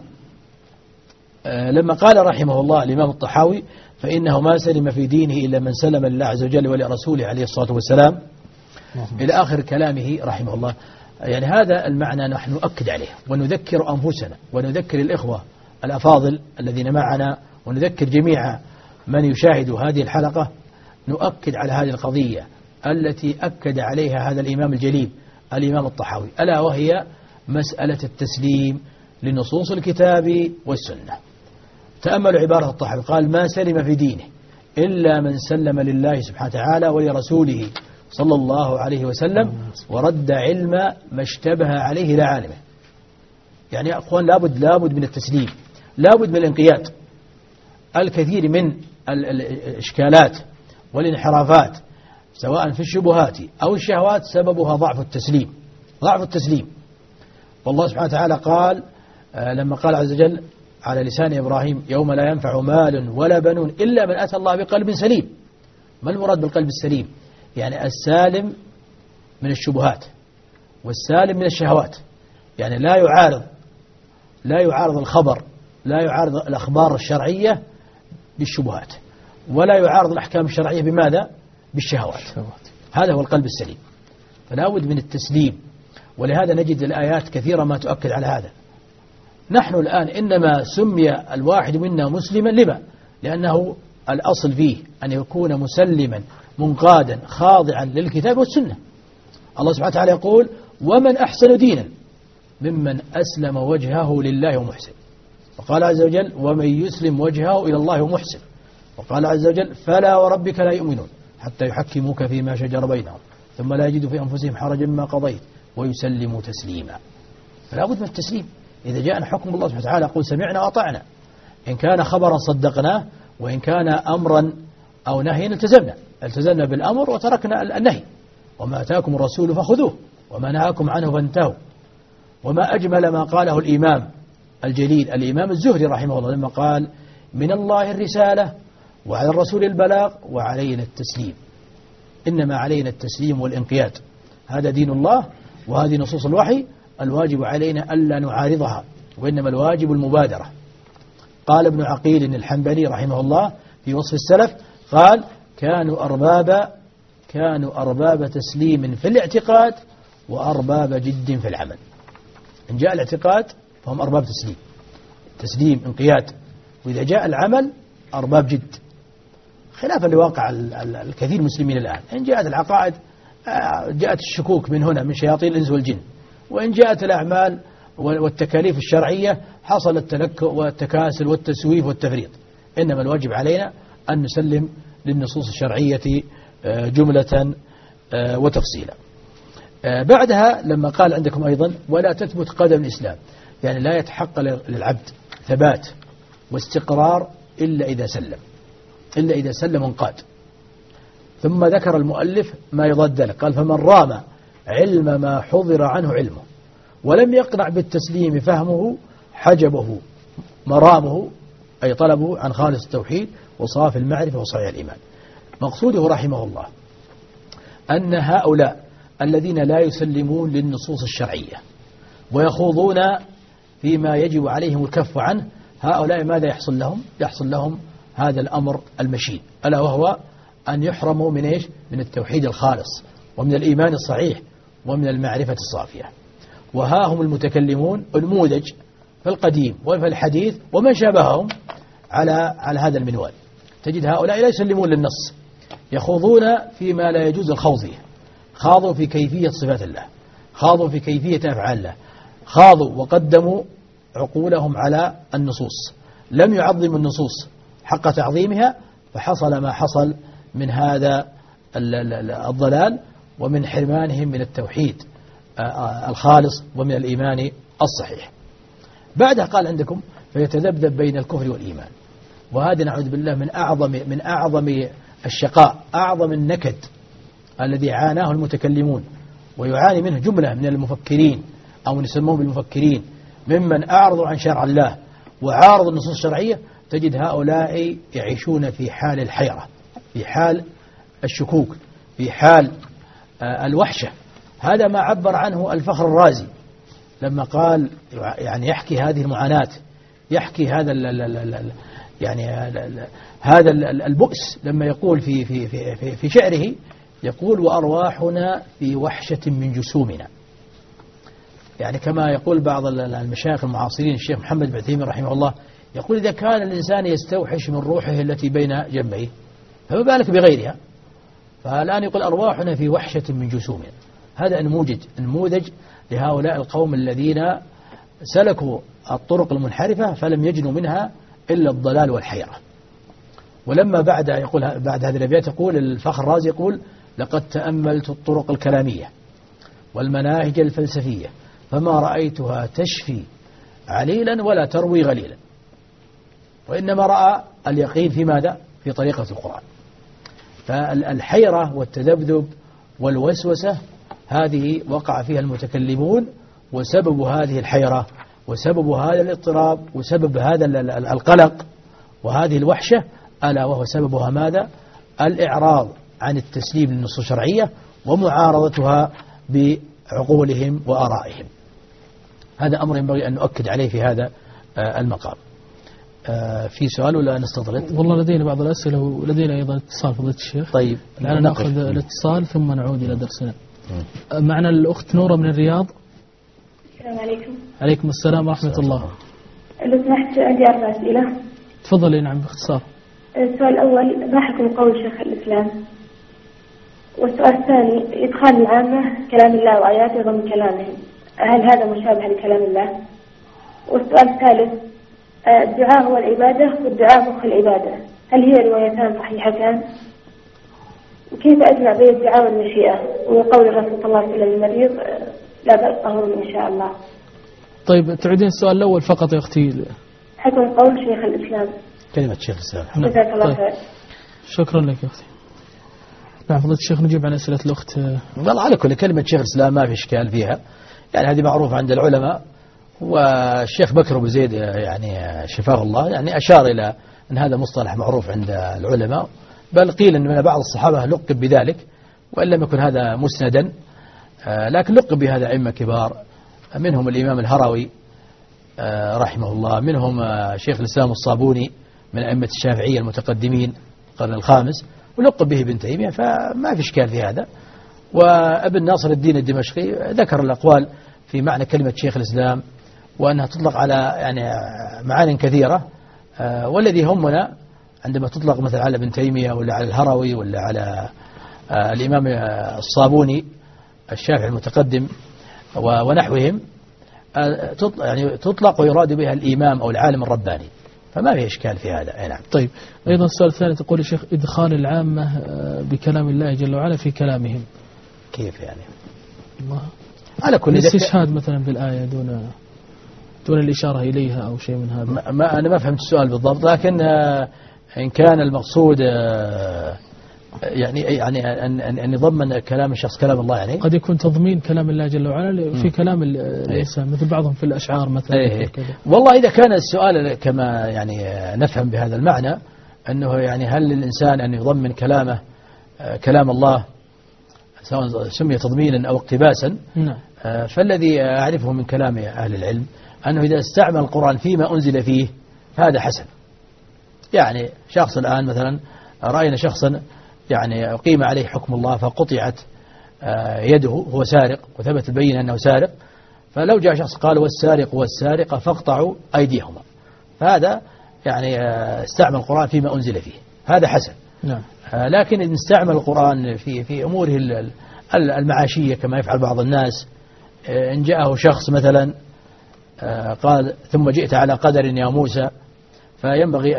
لما قال رحمه الله الإمام الطحاوي فإنه ما سلم في دينه إلا من سلم لله عز وجل ولرسوله عليه الصلاة والسلام إلى آخر كلامه رحمه الله. يعني هذا المعنى نحن نؤكد عليه ونذكر أنفسنا ونذكر الإخوة الأفاضل الذين معنا ونذكر جميع من يشاهد هذه الحلقة، نؤكد على هذه القضية التي أكد عليها هذا الإمام الجليل الإمام الطحاوي، ألا وهي مسألة التسليم لنصوص الكتاب والسنة. تأملوا عبارة الطحاوي، قال ما سلم في دينه إلا من سلم لله سبحانه وتعالى ولرسوله صلى الله عليه وسلم ورد علم ما اشتبه عليه إلى عالمه. يعني يا أخوان لابد من التسليم، لابد من الانقياد. الكثير من الإشكالات والانحرافات سواء في الشبهات أو الشهوات سببها ضعف التسليم. والله سبحانه وتعالى قال لما قال عز وجل على لسان إبراهيم يوم لا ينفع مال ولا بنون إلا من أتى الله بقلب سليم. ما المراد بالقلب السليم؟ يعني السالم من الشبهات والسالم من الشهوات، يعني لا يعارض الخبر، لا يعارض الأخبار الشرعية بالشبهات، ولا يعارض الأحكام الشرعية بماذا؟ بالشهوات. هذا هو القلب السليم. فلا بد من التسليم، ولهذا نجد الآيات كثيرة ما تؤكد على هذا. نحن الآن إنما سمي الواحد منا مسلما لما؟ لأنه الأصل فيه أن يكون مسلما منقادا خاضعا للكتاب والسنة. الله سبحانه وتعالى يقول ومن أحسن دينا ممن أسلم وجهه لله ومحسن. وقال عز وجل ومن يسلم وجهه إلى الله محسن. وقال عز وجل فلا وربك لا يؤمنون حتى يحكموك فيما شجر بينهم ثم لا يجدوا في أنفسهم حرجا مما قضيت ويسلموا تسليما. فلا بد من التسليم. إذا جاءنا حكم الله سبحانه وتعالى قل سمعنا وأطعنا، إن كان خبرا صدقناه، وإن كان أمرا أو نهيا التزمنا بالأمر وتركنا النهي. وما أتاكم الرسول فخذوه وما نهاكم عنه فانتهوا. وما أجمل ما قاله الإمام الجليل الإمام الزهري رحمه الله لما قال من الله الرسالة وعلى الرسول البلاغ وعلينا التسليم. إنما علينا التسليم والانقياد، هذا دين الله وهذه نصوص الوحي، الواجب علينا ألا نعارضها، وإنما الواجب المبادرة. قال ابن عقيل الحنبلي رحمه الله في وصف السلف قال كانوا أرباب تسليم في الاعتقاد وأرباب جد في العمل. إن جاء الاعتقاد فهم أرباب تسليم انقياد، وإذا جاء العمل أرباب جد، خلافا لواقع الكثير من المسلمين الآن. إن جاءت العقائد جاءت الشكوك من هنا من شياطين الإنس والجن، وإن جاءت الأعمال والتكاليف الشرعية حصل التنكؤ والتكاسل والتسويف والتفريط. إنما الواجب علينا أن نسلم للنصوص الشرعية جملة وتفصيلا. بعدها لما قال عندكم أيضا ولا تثبت قدم الإسلام، يعني لا يتحقق للعبد ثبات واستقرار إلا إذا سلم وانقاد. ثم ذكر المؤلف ما يضاد ذلك، قال فمن رام علم ما حضر عنه علمه ولم يقنع بالتسليم فهمه حجبه مرامه، أي طلبه عن خالص التوحيد وصافي المعرفة وصحيح الإيمان. مقصوده رحمه الله أن هؤلاء الذين لا يسلمون للنصوص الشرعية ويخوضون فيما يجب عليهم الكف عنه، هؤلاء ماذا يحصل لهم؟ يحصل لهم هذا الأمر المشين، ألا وهو أن يحرموا من إيش؟ من التوحيد الخالص ومن الإيمان الصحيح ومن المعرفة الصافية. وها هم المتكلمون الموذج في القديم وفي الحديث ومن شابههم على هذا المنوال. تجد هؤلاء لا يسلمون للنص، يخوضون فيما لا يجوز الخوض فيه، خاضوا في كيفية صفات الله، خاضوا في كيفية أفعال الله، خاضوا وقدموا عقولهم على النصوص، لم يعظموا النصوص حق تعظيمها، فحصل ما حصل من هذا الضلال ومن حرمانهم من التوحيد الخالص ومن الإيمان الصحيح. بعدها قال عندكم فيتذبذب بين الكفر والإيمان، وهذا نعوذ بالله من أعظم الشقاء، أعظم النكد الذي عاناه المتكلمون ويعاني منه جملة من المفكرين أو يسمون بالمفكرين ممن أعرضوا عن شرع الله وعارضوا النصوص الشرعية. تجد هؤلاء يعيشون في حال الحيرة، في حال الشكوك، في حال الوحشة. هذا ما عبر عنه الفخر الرازي لما قال يعني يحكي هذه المعاناة، يحكي هذا هذا البؤس لما يقول في شعره، يقول وأرواحنا في وحشة من جسومنا. يعني كما يقول بعض المشايخ المعاصرين الشيخ محمد بن عثيمين رحمه الله، يقول إذا كان الإنسان يستوحش من روحه التي بين جنبيه فما بالك بغيرها. فالآن يقول أرواحنا في وحشة من جسومنا. هذا نموذج لهؤلاء القوم الذين سلكوا الطرق المنحرفة فلم يجنوا منها إلا الضلال والحيرة. ولما بعد هذه الأبيات يقول الفخر الرازي يقول لقد تأملت الطرق الكلامية والمناهج الفلسفية فما رأيتها تشفي عليلا ولا تروي غليلا، وإنما رأى اليقين في ماذا؟ في طريقة القرآن. فالحيرة والتذبذب والوسوسة هذه وقع فيها المتكلمون، وسبب هذه الحيرة وسبب هذا الاضطراب وسبب هذا القلق وهذه الوحشة ألا وهو سببها ماذا؟ الإعراض عن التسليم للنصوص الشرعية ومعارضتها بعقولهم وآرائهم. هذا أمر ينبغي أن نؤكد عليه في هذا المقام. في سؤال ولا نستطرد؟ والله لدينا بعض الأسئلة ولدينا أيضا اتصال فضيلة الشيخ. طيب الآن نأخذ الاتصال ثم نعود إلى درسنا. معنا الأخت نورة من الرياض. السلام عليكم. عليكم السلام ورحمة الله. لو سمحت عندي 4 أسئلة. تفضلي. نعم باختصار. السؤال الأول ما حكم قول شيخ الإسلام؟ والسؤال الثاني إدخال العامة كلام الله وآياته ضمن كلامهم، هل هذا مشابه لكلام الله؟ والسؤال الثالث الدعاء هو العبادة والدعاء مخ العبادة، هل هي روايتان صحيحتان؟ وكيف أجمع بين الدعاء والمشيئة وقول الرسول صلى الله عليه وسلم للمريض لا بأس طهور إن شاء الله؟ طيب تعيدين السؤال الأول فقط يا أختي. حكم قول شيخ الإسلام. كلمة شيخ الإسلام. جزاك الله طيب. خير. شكرا لك يا أختي. نعم فضيلة الشيخ نجيب على أسئلة الأخت. والله على كل كلمة شيخ الإسلام ما في إشكال فيها، يعني هذه معروفة عند العلماء، والشيخ بكر بن زيد يعني شفاه الله يعني أشار إلى أن هذا مصطلح معروف عند العلماء، بل قيل أن من بعض الصحابة لقب بذلك وإن لم يكن هذا مسندا، لكن لقب بهذا أئمة كبار، منهم الإمام الهروي رحمه الله، منهم شيخ الإسلام الصابوني من أئمة الشافعية المتقدمين القرن الخامس، ولقب به ابن تيمية، فما في إشكال في هذا. وابن ناصر الدين الدمشقي ذكر الأقوال في معنى كلمة شيخ الإسلام، وأنها تطلق على يعني معان كثيرة، والذي يهمنا عندما تطلق مثلا على ابن تيمية ولا على الهروي ولا على الإمام الصابوني الشافعي المتقدم ونحوهم، يعني تطلق ويراد بها الإمام أو العالم الرباني، فما في إشكال في هذا. نعم. طيب أيضا السؤال الثاني تقول يا شيخ إدخال العامة بكلام الله جل وعلا في كلامهم، كيف يعني؟ الله على كل الاستشهاد مثلا بالآية دون الإشارة إليها أو شيء من هذا. أنا ما فهمت السؤال بالضبط، لكن إن كان المقصود يعني أن يضمن كلام الشخص كلام الله، يعني قد يكون تضمين كلام الله جل وعلا في كلام الإنسان، مثل بعضهم في الأشعار مثلا. والله إذا كان السؤال كما يعني نفهم بهذا المعنى أنه يعني هل للإنسان أن يضمن كلامه كلام الله سواء سمي تضمينا أو اقتباسا، نعم. فالذي أعرفه من كلام أهل العلم أنه إذا استعمل القرآن فيما أنزل فيه فهذا حسن. يعني شخص الآن مثلا رأينا شخصا يعني أقيم عليه حكم الله فقطعت يده، هو سارق وثبت البينة أنه سارق، فلو جاء شخص قال والسارق والسارقة فاقطعوا أيديهما، فهذا يعني استعمل القرآن فيما أنزل فيه، هذا حسن. نعم. لكن إن استعمل القرآن في أموره المعاشية كما يفعل بعض الناس، إن جاءه شخص مثلا قال ثم جئت على قدر يا موسى، فينبغي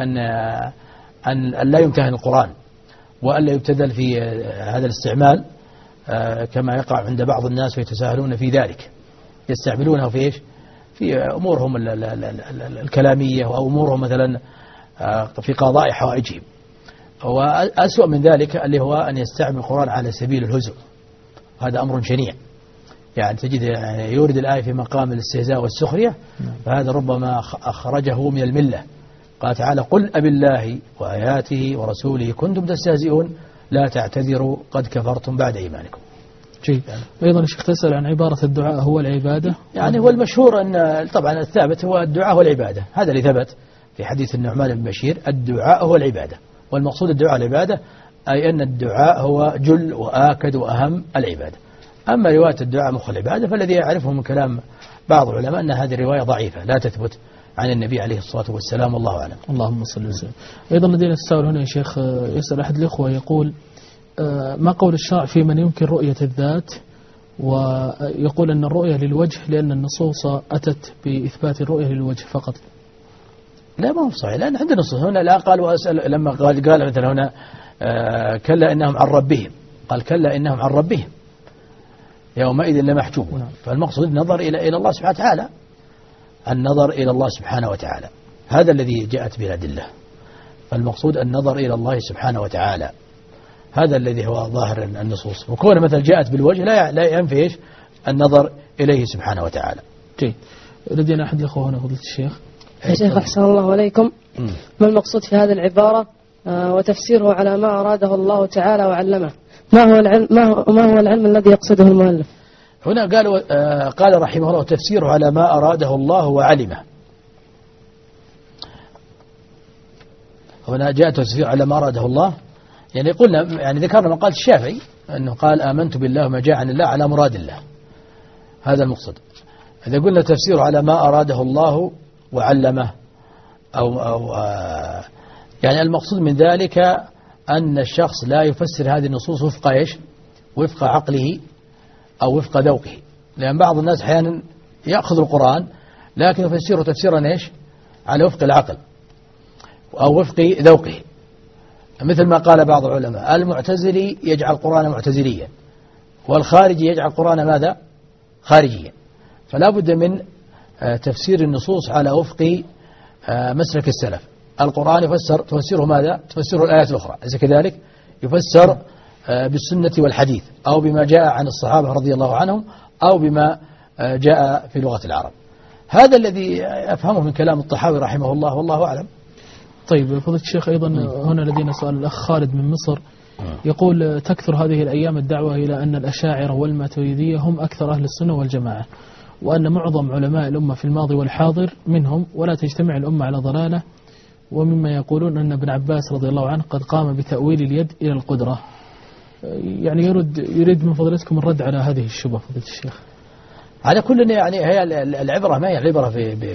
أن لا يمتهن القرآن وأن لا يبتذل في هذا الاستعمال كما يقع عند بعض الناس ويتساهلون في ذلك، يستعملونه في إيش؟ في أمورهم الكلامية أو أمورهم مثلا في قضاء حوائجهم. وأسوأ من ذلك اللي هو أن يستعمل القرآن على سبيل الهزء، هذا أمر شنيع، يعني تجد يعني يورد الآية في مقام الاستهزاء والسخرية، فهذا ربما أخرجه من الملة. قال تعالى قل أبي الله وآياته ورسوله كنتم تستهزئون لا تعتذروا قد كفرتم بعد إيمانكم. جيد. أيضا الشيخ تسأل عن عبارة الدعاء هو العبادة. يعني هو المشهور أن طبعا الثابت هو الدعاء هو العبادة، هذا اللي ثبت في حديث النعمان بن بشير، الدعاء هو العبادة، والمقصود الدعاء العبادة أي أن الدعاء هو جل وآكد وأهم العبادة. أما رواية الدعاء مخ العبادة فالذي يعرفه من كلام بعض العلماء أن هذه الرواية ضعيفة لا تثبت عن النبي عليه الصلاة والسلام، والله أعلم. اللهم صل وسلم. أيضا لدينا السؤال هنا يا شيخ، يسأل أحد الإخوة يقول ما قول الشرع في من ينكر رؤية الذات، ويقول أن الرؤية للوجه لأن النصوص أتت بإثبات الرؤية للوجه فقط. لا ما هو صحيح، لأن عندنا نصوص هنا لا قال وأسأل، لما قال مثلا هنا كلا إنهم عن ربهم، قال كلا إنهم عن ربهم يومئذ لمحجوبون، فالمقصود النظر إلى الله سبحانه وتعالى، النظر إلى الله سبحانه وتعالى، هذا الذي جاءت به الأدلة، فالمقصود النظر إلى الله سبحانه وتعالى، هذا الذي هو ظاهر النصوص. وكون مثل جاءت بالوجه لا ينفي إيش النظر إليه سبحانه وتعالى. جيد. لدينا أحد الأخوة هنا فضيلة الشيخ. يا شيخ أحسن الله عليكم، ما المقصود في هذه العبارة وتفسيره على ما أراده الله تعالى وعلمه؟ ما هو العلم الذي يقصده المؤلف؟ هنا قال رحمه الله تفسيره على ما أراده الله وعلمه. هنا جاء تفسير على ما أراده الله، يعني قلنا يعني ذكرنا مقال الشافعي أنه قال آمنت بالله وما جاء عن الله على مراد الله، هذا المقصد. إذا قلنا تفسيره على ما أراده الله وعلمه أو يعني المقصود من ذلك أن الشخص لا يفسر هذه النصوص وفق إيش؟ وفق عقله أو وفق ذوقه، لأن بعض الناس أحيانا يأخذ القرآن لكن يفسره تفسيرا إيش؟ على وفق العقل أو وفق ذوقه، مثل ما قال بعض العلماء المعتزلي يجعل القرآن معتزليا، والخارجي يجعل القرآن ماذا؟ خارجيا. فلا بد من تفسير النصوص على وفق مسلك السلف. القرآن تفسره ماذا؟ تفسره الآيات الأخرى، أليس كذلك؟ يفسر بالسنة والحديث، أو بما جاء عن الصحابة رضي الله عنهم، أو بما جاء في لغة العرب. هذا الذي أفهمه من كلام الطحاوي رحمه الله، والله أعلم. طيب فضيلة الشيخ، أيضا هنا لدينا سؤال الأخ خالد من مصر، يقول تكثر هذه الأيام الدعوة إلى أن الأشاعرة والماتريدية هم أكثر أهل السنة والجماعة، وأن معظم علماء الأمة في الماضي والحاضر منهم، ولا تجتمع الأمة على ضلالة، ومما يقولون أن ابن عباس رضي الله عنه قد قام بتأويل اليد إلى القدرة. يعني يريد من فضلتكم الرد على هذه الشبهة فضيلة الشيخ. على كل يعني هي العبرة ما هي العبرة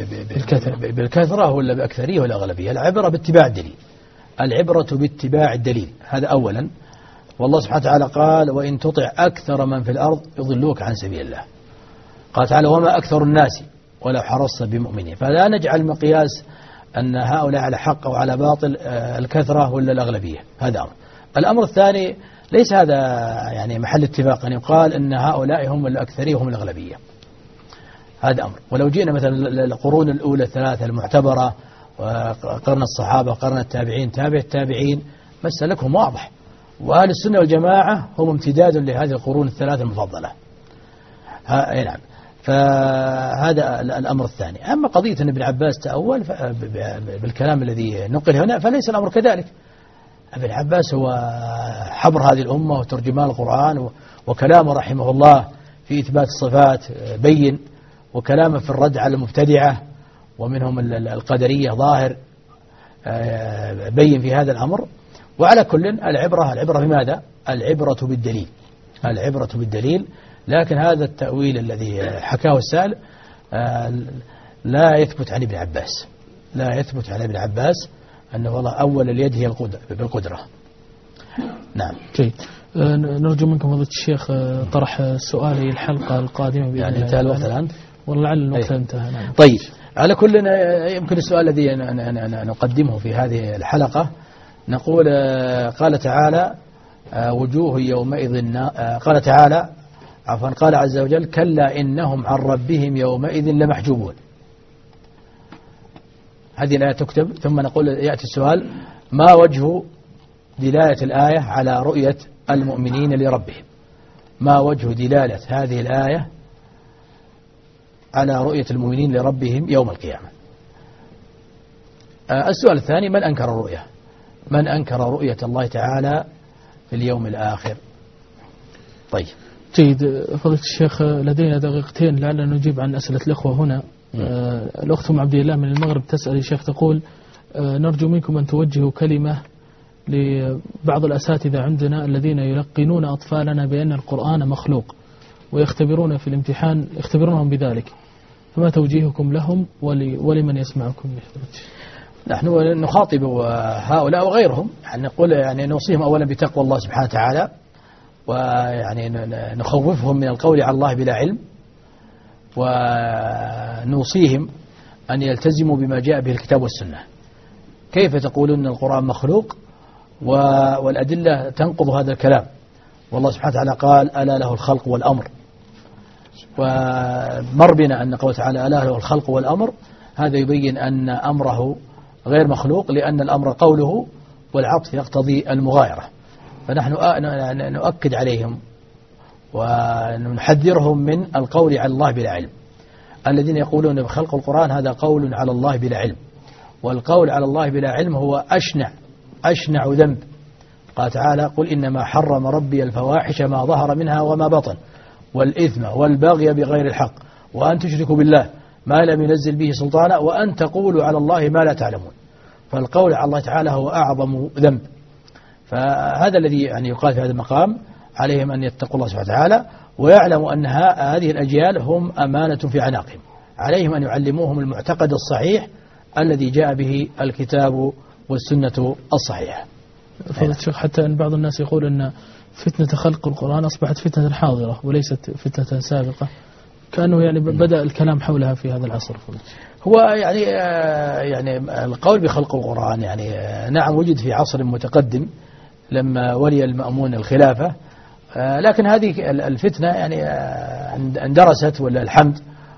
بالكثرة ولا بأكثرية ولا أغلبية، العبرة باتباع الدليل. العبرة باتباع الدليل، هذا أولا. والله سبحانه وتعالى قال وإن تطع أكثر من في الأرض يضلوك عن سبيل الله. قال تعالى وما أكثر الناس ولو حرصت بمؤمنين. فلا نجعل مقياس أن هؤلاء على حق أو على باطل الكثرة ولا الأغلبية، هذا أمر. الأمر الثاني ليس هذا يعني محل اتفاق أن يقال أن هؤلاء هم الأكثرية وهم الأغلبية، هذا أمر. ولو جينا مثلا القرون الأولى الثلاثة المعتبرة، وقرن الصحابة وقرن التابعين تابع التابعين، مسلكهم واضح، وأهل السنة والجماعة هم امتداد لهذه القرون الثلاثة المفضلة. نعم. فهذا الأمر الثاني. أما قضية أن ابن عباس تأول بالكلام الذي نقل هنا فليس الأمر كذلك. ابن عباس هو حبر هذه الأمة وترجمان القرآن، وكلامه رحمه الله في إثبات الصفات بين، وكلامه في الرد على المبتدعة ومنهم القدرية ظاهر بين في هذا الأمر. وعلى كل العبرة بماذا؟ العبرة بالدليل، العبرة بالدليل. لكن هذا التأويل الذي حكاه السائل لا يثبت عن ابن عباس، لا يثبت عن ابن عباس أنه والله أول اليد هي بالقدرة. نعم. جيد. نرجو منكم فضيلة الشيخ طرح سؤالي الحلقة القادمة بإذن يعني انتهى الوقت الآن، ولعل الوقت انتهى. نعم. طيب، على كل يمكن السؤال الذي نقدمه في هذه الحلقة نقول قال تعالى وجوه يومئذ قال تعالى عفوا قال عز وجل كلا إنهم عن ربهم يومئذ لمحجوبون. هذه الآية تكتب، ثم نقول يأتي السؤال ما وجه دلالة الآية على رؤية المؤمنين لربهم؟ ما وجه دلالة هذه الآية على رؤية المؤمنين لربهم يوم القيامة؟ السؤال الثاني من أنكر الرؤية؟ من أنكر رؤية الله تعالى في اليوم الآخر؟ طيب جيد. فضيلة الشيخ لدينا دقيقتين لعلنا نجيب عن أسئلة الأخوة هنا. الأخت عبد الله من المغرب تسأل يا شيخ، تقول نرجو منكم أن توجهوا كلمة لبعض الأساتذة عندنا الذين يلقنون أطفالنا بأن القرآن مخلوق، ويختبرون في الامتحان يختبرونهم بذلك، فما توجيهكم لهم ولمن يسمعكم؟ نحن نخاطب هؤلاء وغيرهم، يعني نقول يعني نوصيهم أولا بتقوى الله سبحانه وتعالى، ويعني نخوفهم من القول على الله بلا علم، ونوصيهم أن يلتزموا بما جاء به الكتاب والسنة. كيف تقولون أن القرآن مخلوق والأدلة تنقض هذا الكلام؟ والله سبحانه وتعالى قال ألا له الخلق والأمر، ومر بنا أن قوله تعالى ألا له الخلق والأمر، هذا يبين أن أمره غير مخلوق، لأن الأمر قوله والعطف يقتضي المغايرة. فنحن نؤكد عليهم ونحذرهم من القول على الله بلا علم. الذين يقولون بخلق القرآن هذا قول على الله بلا علم، والقول على الله بلا علم هو أشنع ذنب. قال تعالى قل إنما حرم ربي الفواحش ما ظهر منها وما بطن والإثم والبغي بغير الحق وأن تشركوا بالله ما لم ينزل به سلطانا وأن تقولوا على الله ما لا تعلمون. فالقول على الله تعالى هو أعظم ذنب. فهذا الذي يعني يقال في هذا المقام، عليهم أن يتقوا الله سبحانه وتعالى ويعلموا أن هذه الأجيال هم أمانة في عناقهم، عليهم أن يعلموهم المعتقد الصحيح الذي جاء به الكتاب والسنة الصحيحة. فضيلة الشيخ، حتى أن بعض الناس يقول أن فتنة خلق القرآن أصبحت فتنة حاضرة وليست فتنة سابقة. كأنه يعني بدأ الكلام حولها في هذا العصر. هو يعني القول بخلق القرآن يعني نعم وجد في عصر متقدم لما ولي المأمون الخلافة، لكن هذه الفتنة يعني اندرست ولا الحمد،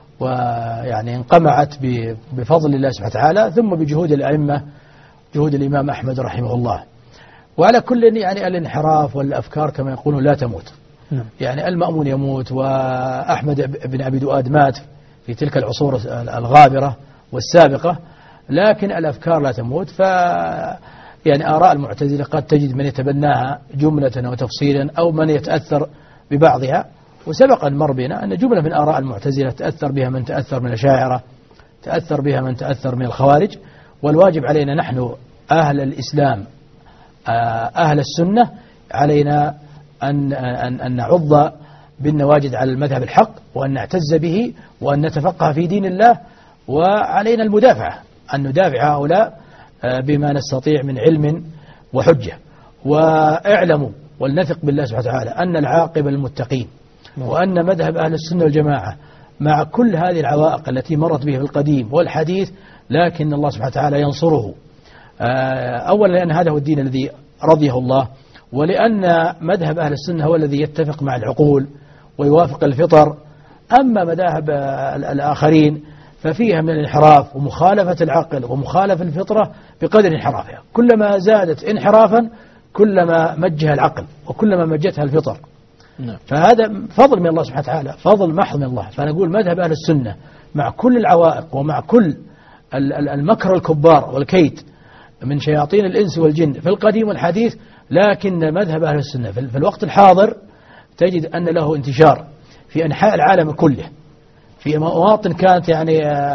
ويعني انقمعت بفضل الله سبحانه وتعالى ثم بجهود الأئمة، جهود الإمام أحمد رحمه الله. وعلى كل يعني الانحراف والأفكار كما يقولون لا تموت. يعني المأمون يموت، وأحمد بن أبي دؤاد مات في تلك العصور الغابرة والسابقة، لكن الأفكار لا تموت. يعني آراء المعتزلة قد تجد من يتبناها جملة وتفصيلا أو من يتأثر ببعضها، وسبق أن مر بنا أن جملة من آراء المعتزلة تأثر بها من تأثر من الأشاعرة، تأثر بها من تأثر من الخوارج. والواجب علينا نحن أهل الإسلام أهل السنة علينا أن نعض بالنواجد على المذهب الحق، وأن نعتز به، وأن نتفقه في دين الله، وعلينا المدافعة، أن ندافع هؤلاء بما نستطيع من علم وحجة. واعلموا ولنثق بالله سبحانه وتعالى أن العاقبة للمتقين، وأن مذهب أهل السنة والجماعة مع كل هذه العوائق التي مرت به في القديم والحديث، لكن الله سبحانه وتعالى ينصره. أولا لأن هذا هو الدين الذي رضيه الله، ولأن مذهب أهل السنة هو الذي يتفق مع العقول ويوافق الفطر. أما مذاهب الآخرين ففيها من الانحراف ومخالفة العقل ومخالفة الفطرة بقدر انحرافها. كلما زادت انحرافا كلما مجها العقل وكلما مجتها الفطر. فهذا فضل من الله سبحانه وتعالى، فضل محض من الله. فنقول مذهب أهل السنة مع كل العوائق ومع كل المكر الكبار والكيد من شياطين الإنس والجن في القديم والحديث، لكن مذهب أهل السنة في الوقت الحاضر تجد أن له انتشار في أنحاء العالم كله، في مواطن كانت يعني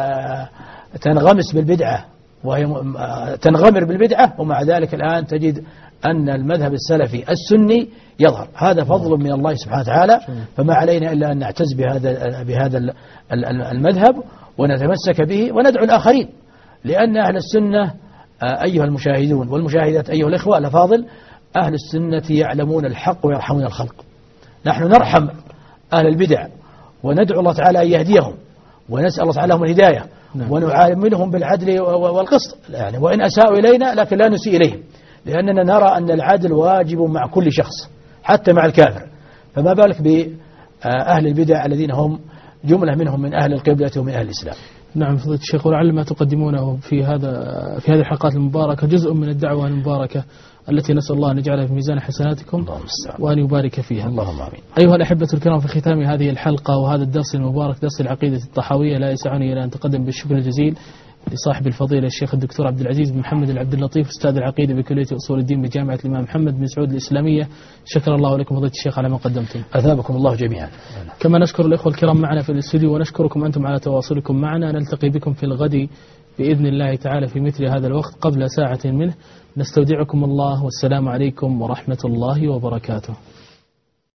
تنغمس بالبدعة وهي تنغمر بالبدعة، ومع ذلك الآن تجد أن المذهب السلفي السني يظهر. هذا فضل من الله سبحانه وتعالى، فما علينا إلا أن نعتز بهذا المذهب ونتمسك به وندعو الآخرين. لأن أهل السنة أيها المشاهدون والمشاهدات أيها الإخوة الأفاضل، أهل السنة يعلمون الحق ويرحمون الخلق. نحن نرحم أهل البدع وندعو الله تعالى أن يهديهم، ونسأل الله تعالى لهم الهداية، ونعاملهم بالعدل والقسط، يعني وإن أساءوا إلينا لكن لا نسيء إليهم، لأننا نرى أن العدل واجب مع كل شخص حتى مع الكافر. فما بالك بأهل البدع الذين هم جملة منهم من أهل القبلة ومن أهل الإسلام. نعم فضيلة الشيخ، ولعل ما تقدمونه في هذه الحلقات المباركة جزء من الدعوة المباركة التي نسأل الله أن يجعلها في ميزان حسناتكم وأن يبارك فيها. اللهم آمين. أيها الأحبة الكرام، في ختام هذه الحلقة وهذا الدرس المبارك درس العقيدة الطحاوية، لا يسعني إلا أن أتقدم بالشكر الجزيل لصاحب الفضيلة الشيخ الدكتور عبد العزيز بن محمد العبد اللطيف، أستاذ العقيدة بكلية أصول الدين بجامعة الإمام محمد بن سعود الإسلامية. شكر الله لكم فضيلة الشيخ على ما قدمتم. أثابكم الله جميعا. كما نشكر الإخوة الكرام معنا في الاستوديو، ونشكركم أنتم على تواصلكم معنا. نلتقي بكم في الغد بإذن الله تعالى في مثل هذا الوقت قبل ساعة منه. نستودعكم الله، والسلام عليكم ورحمة الله وبركاته.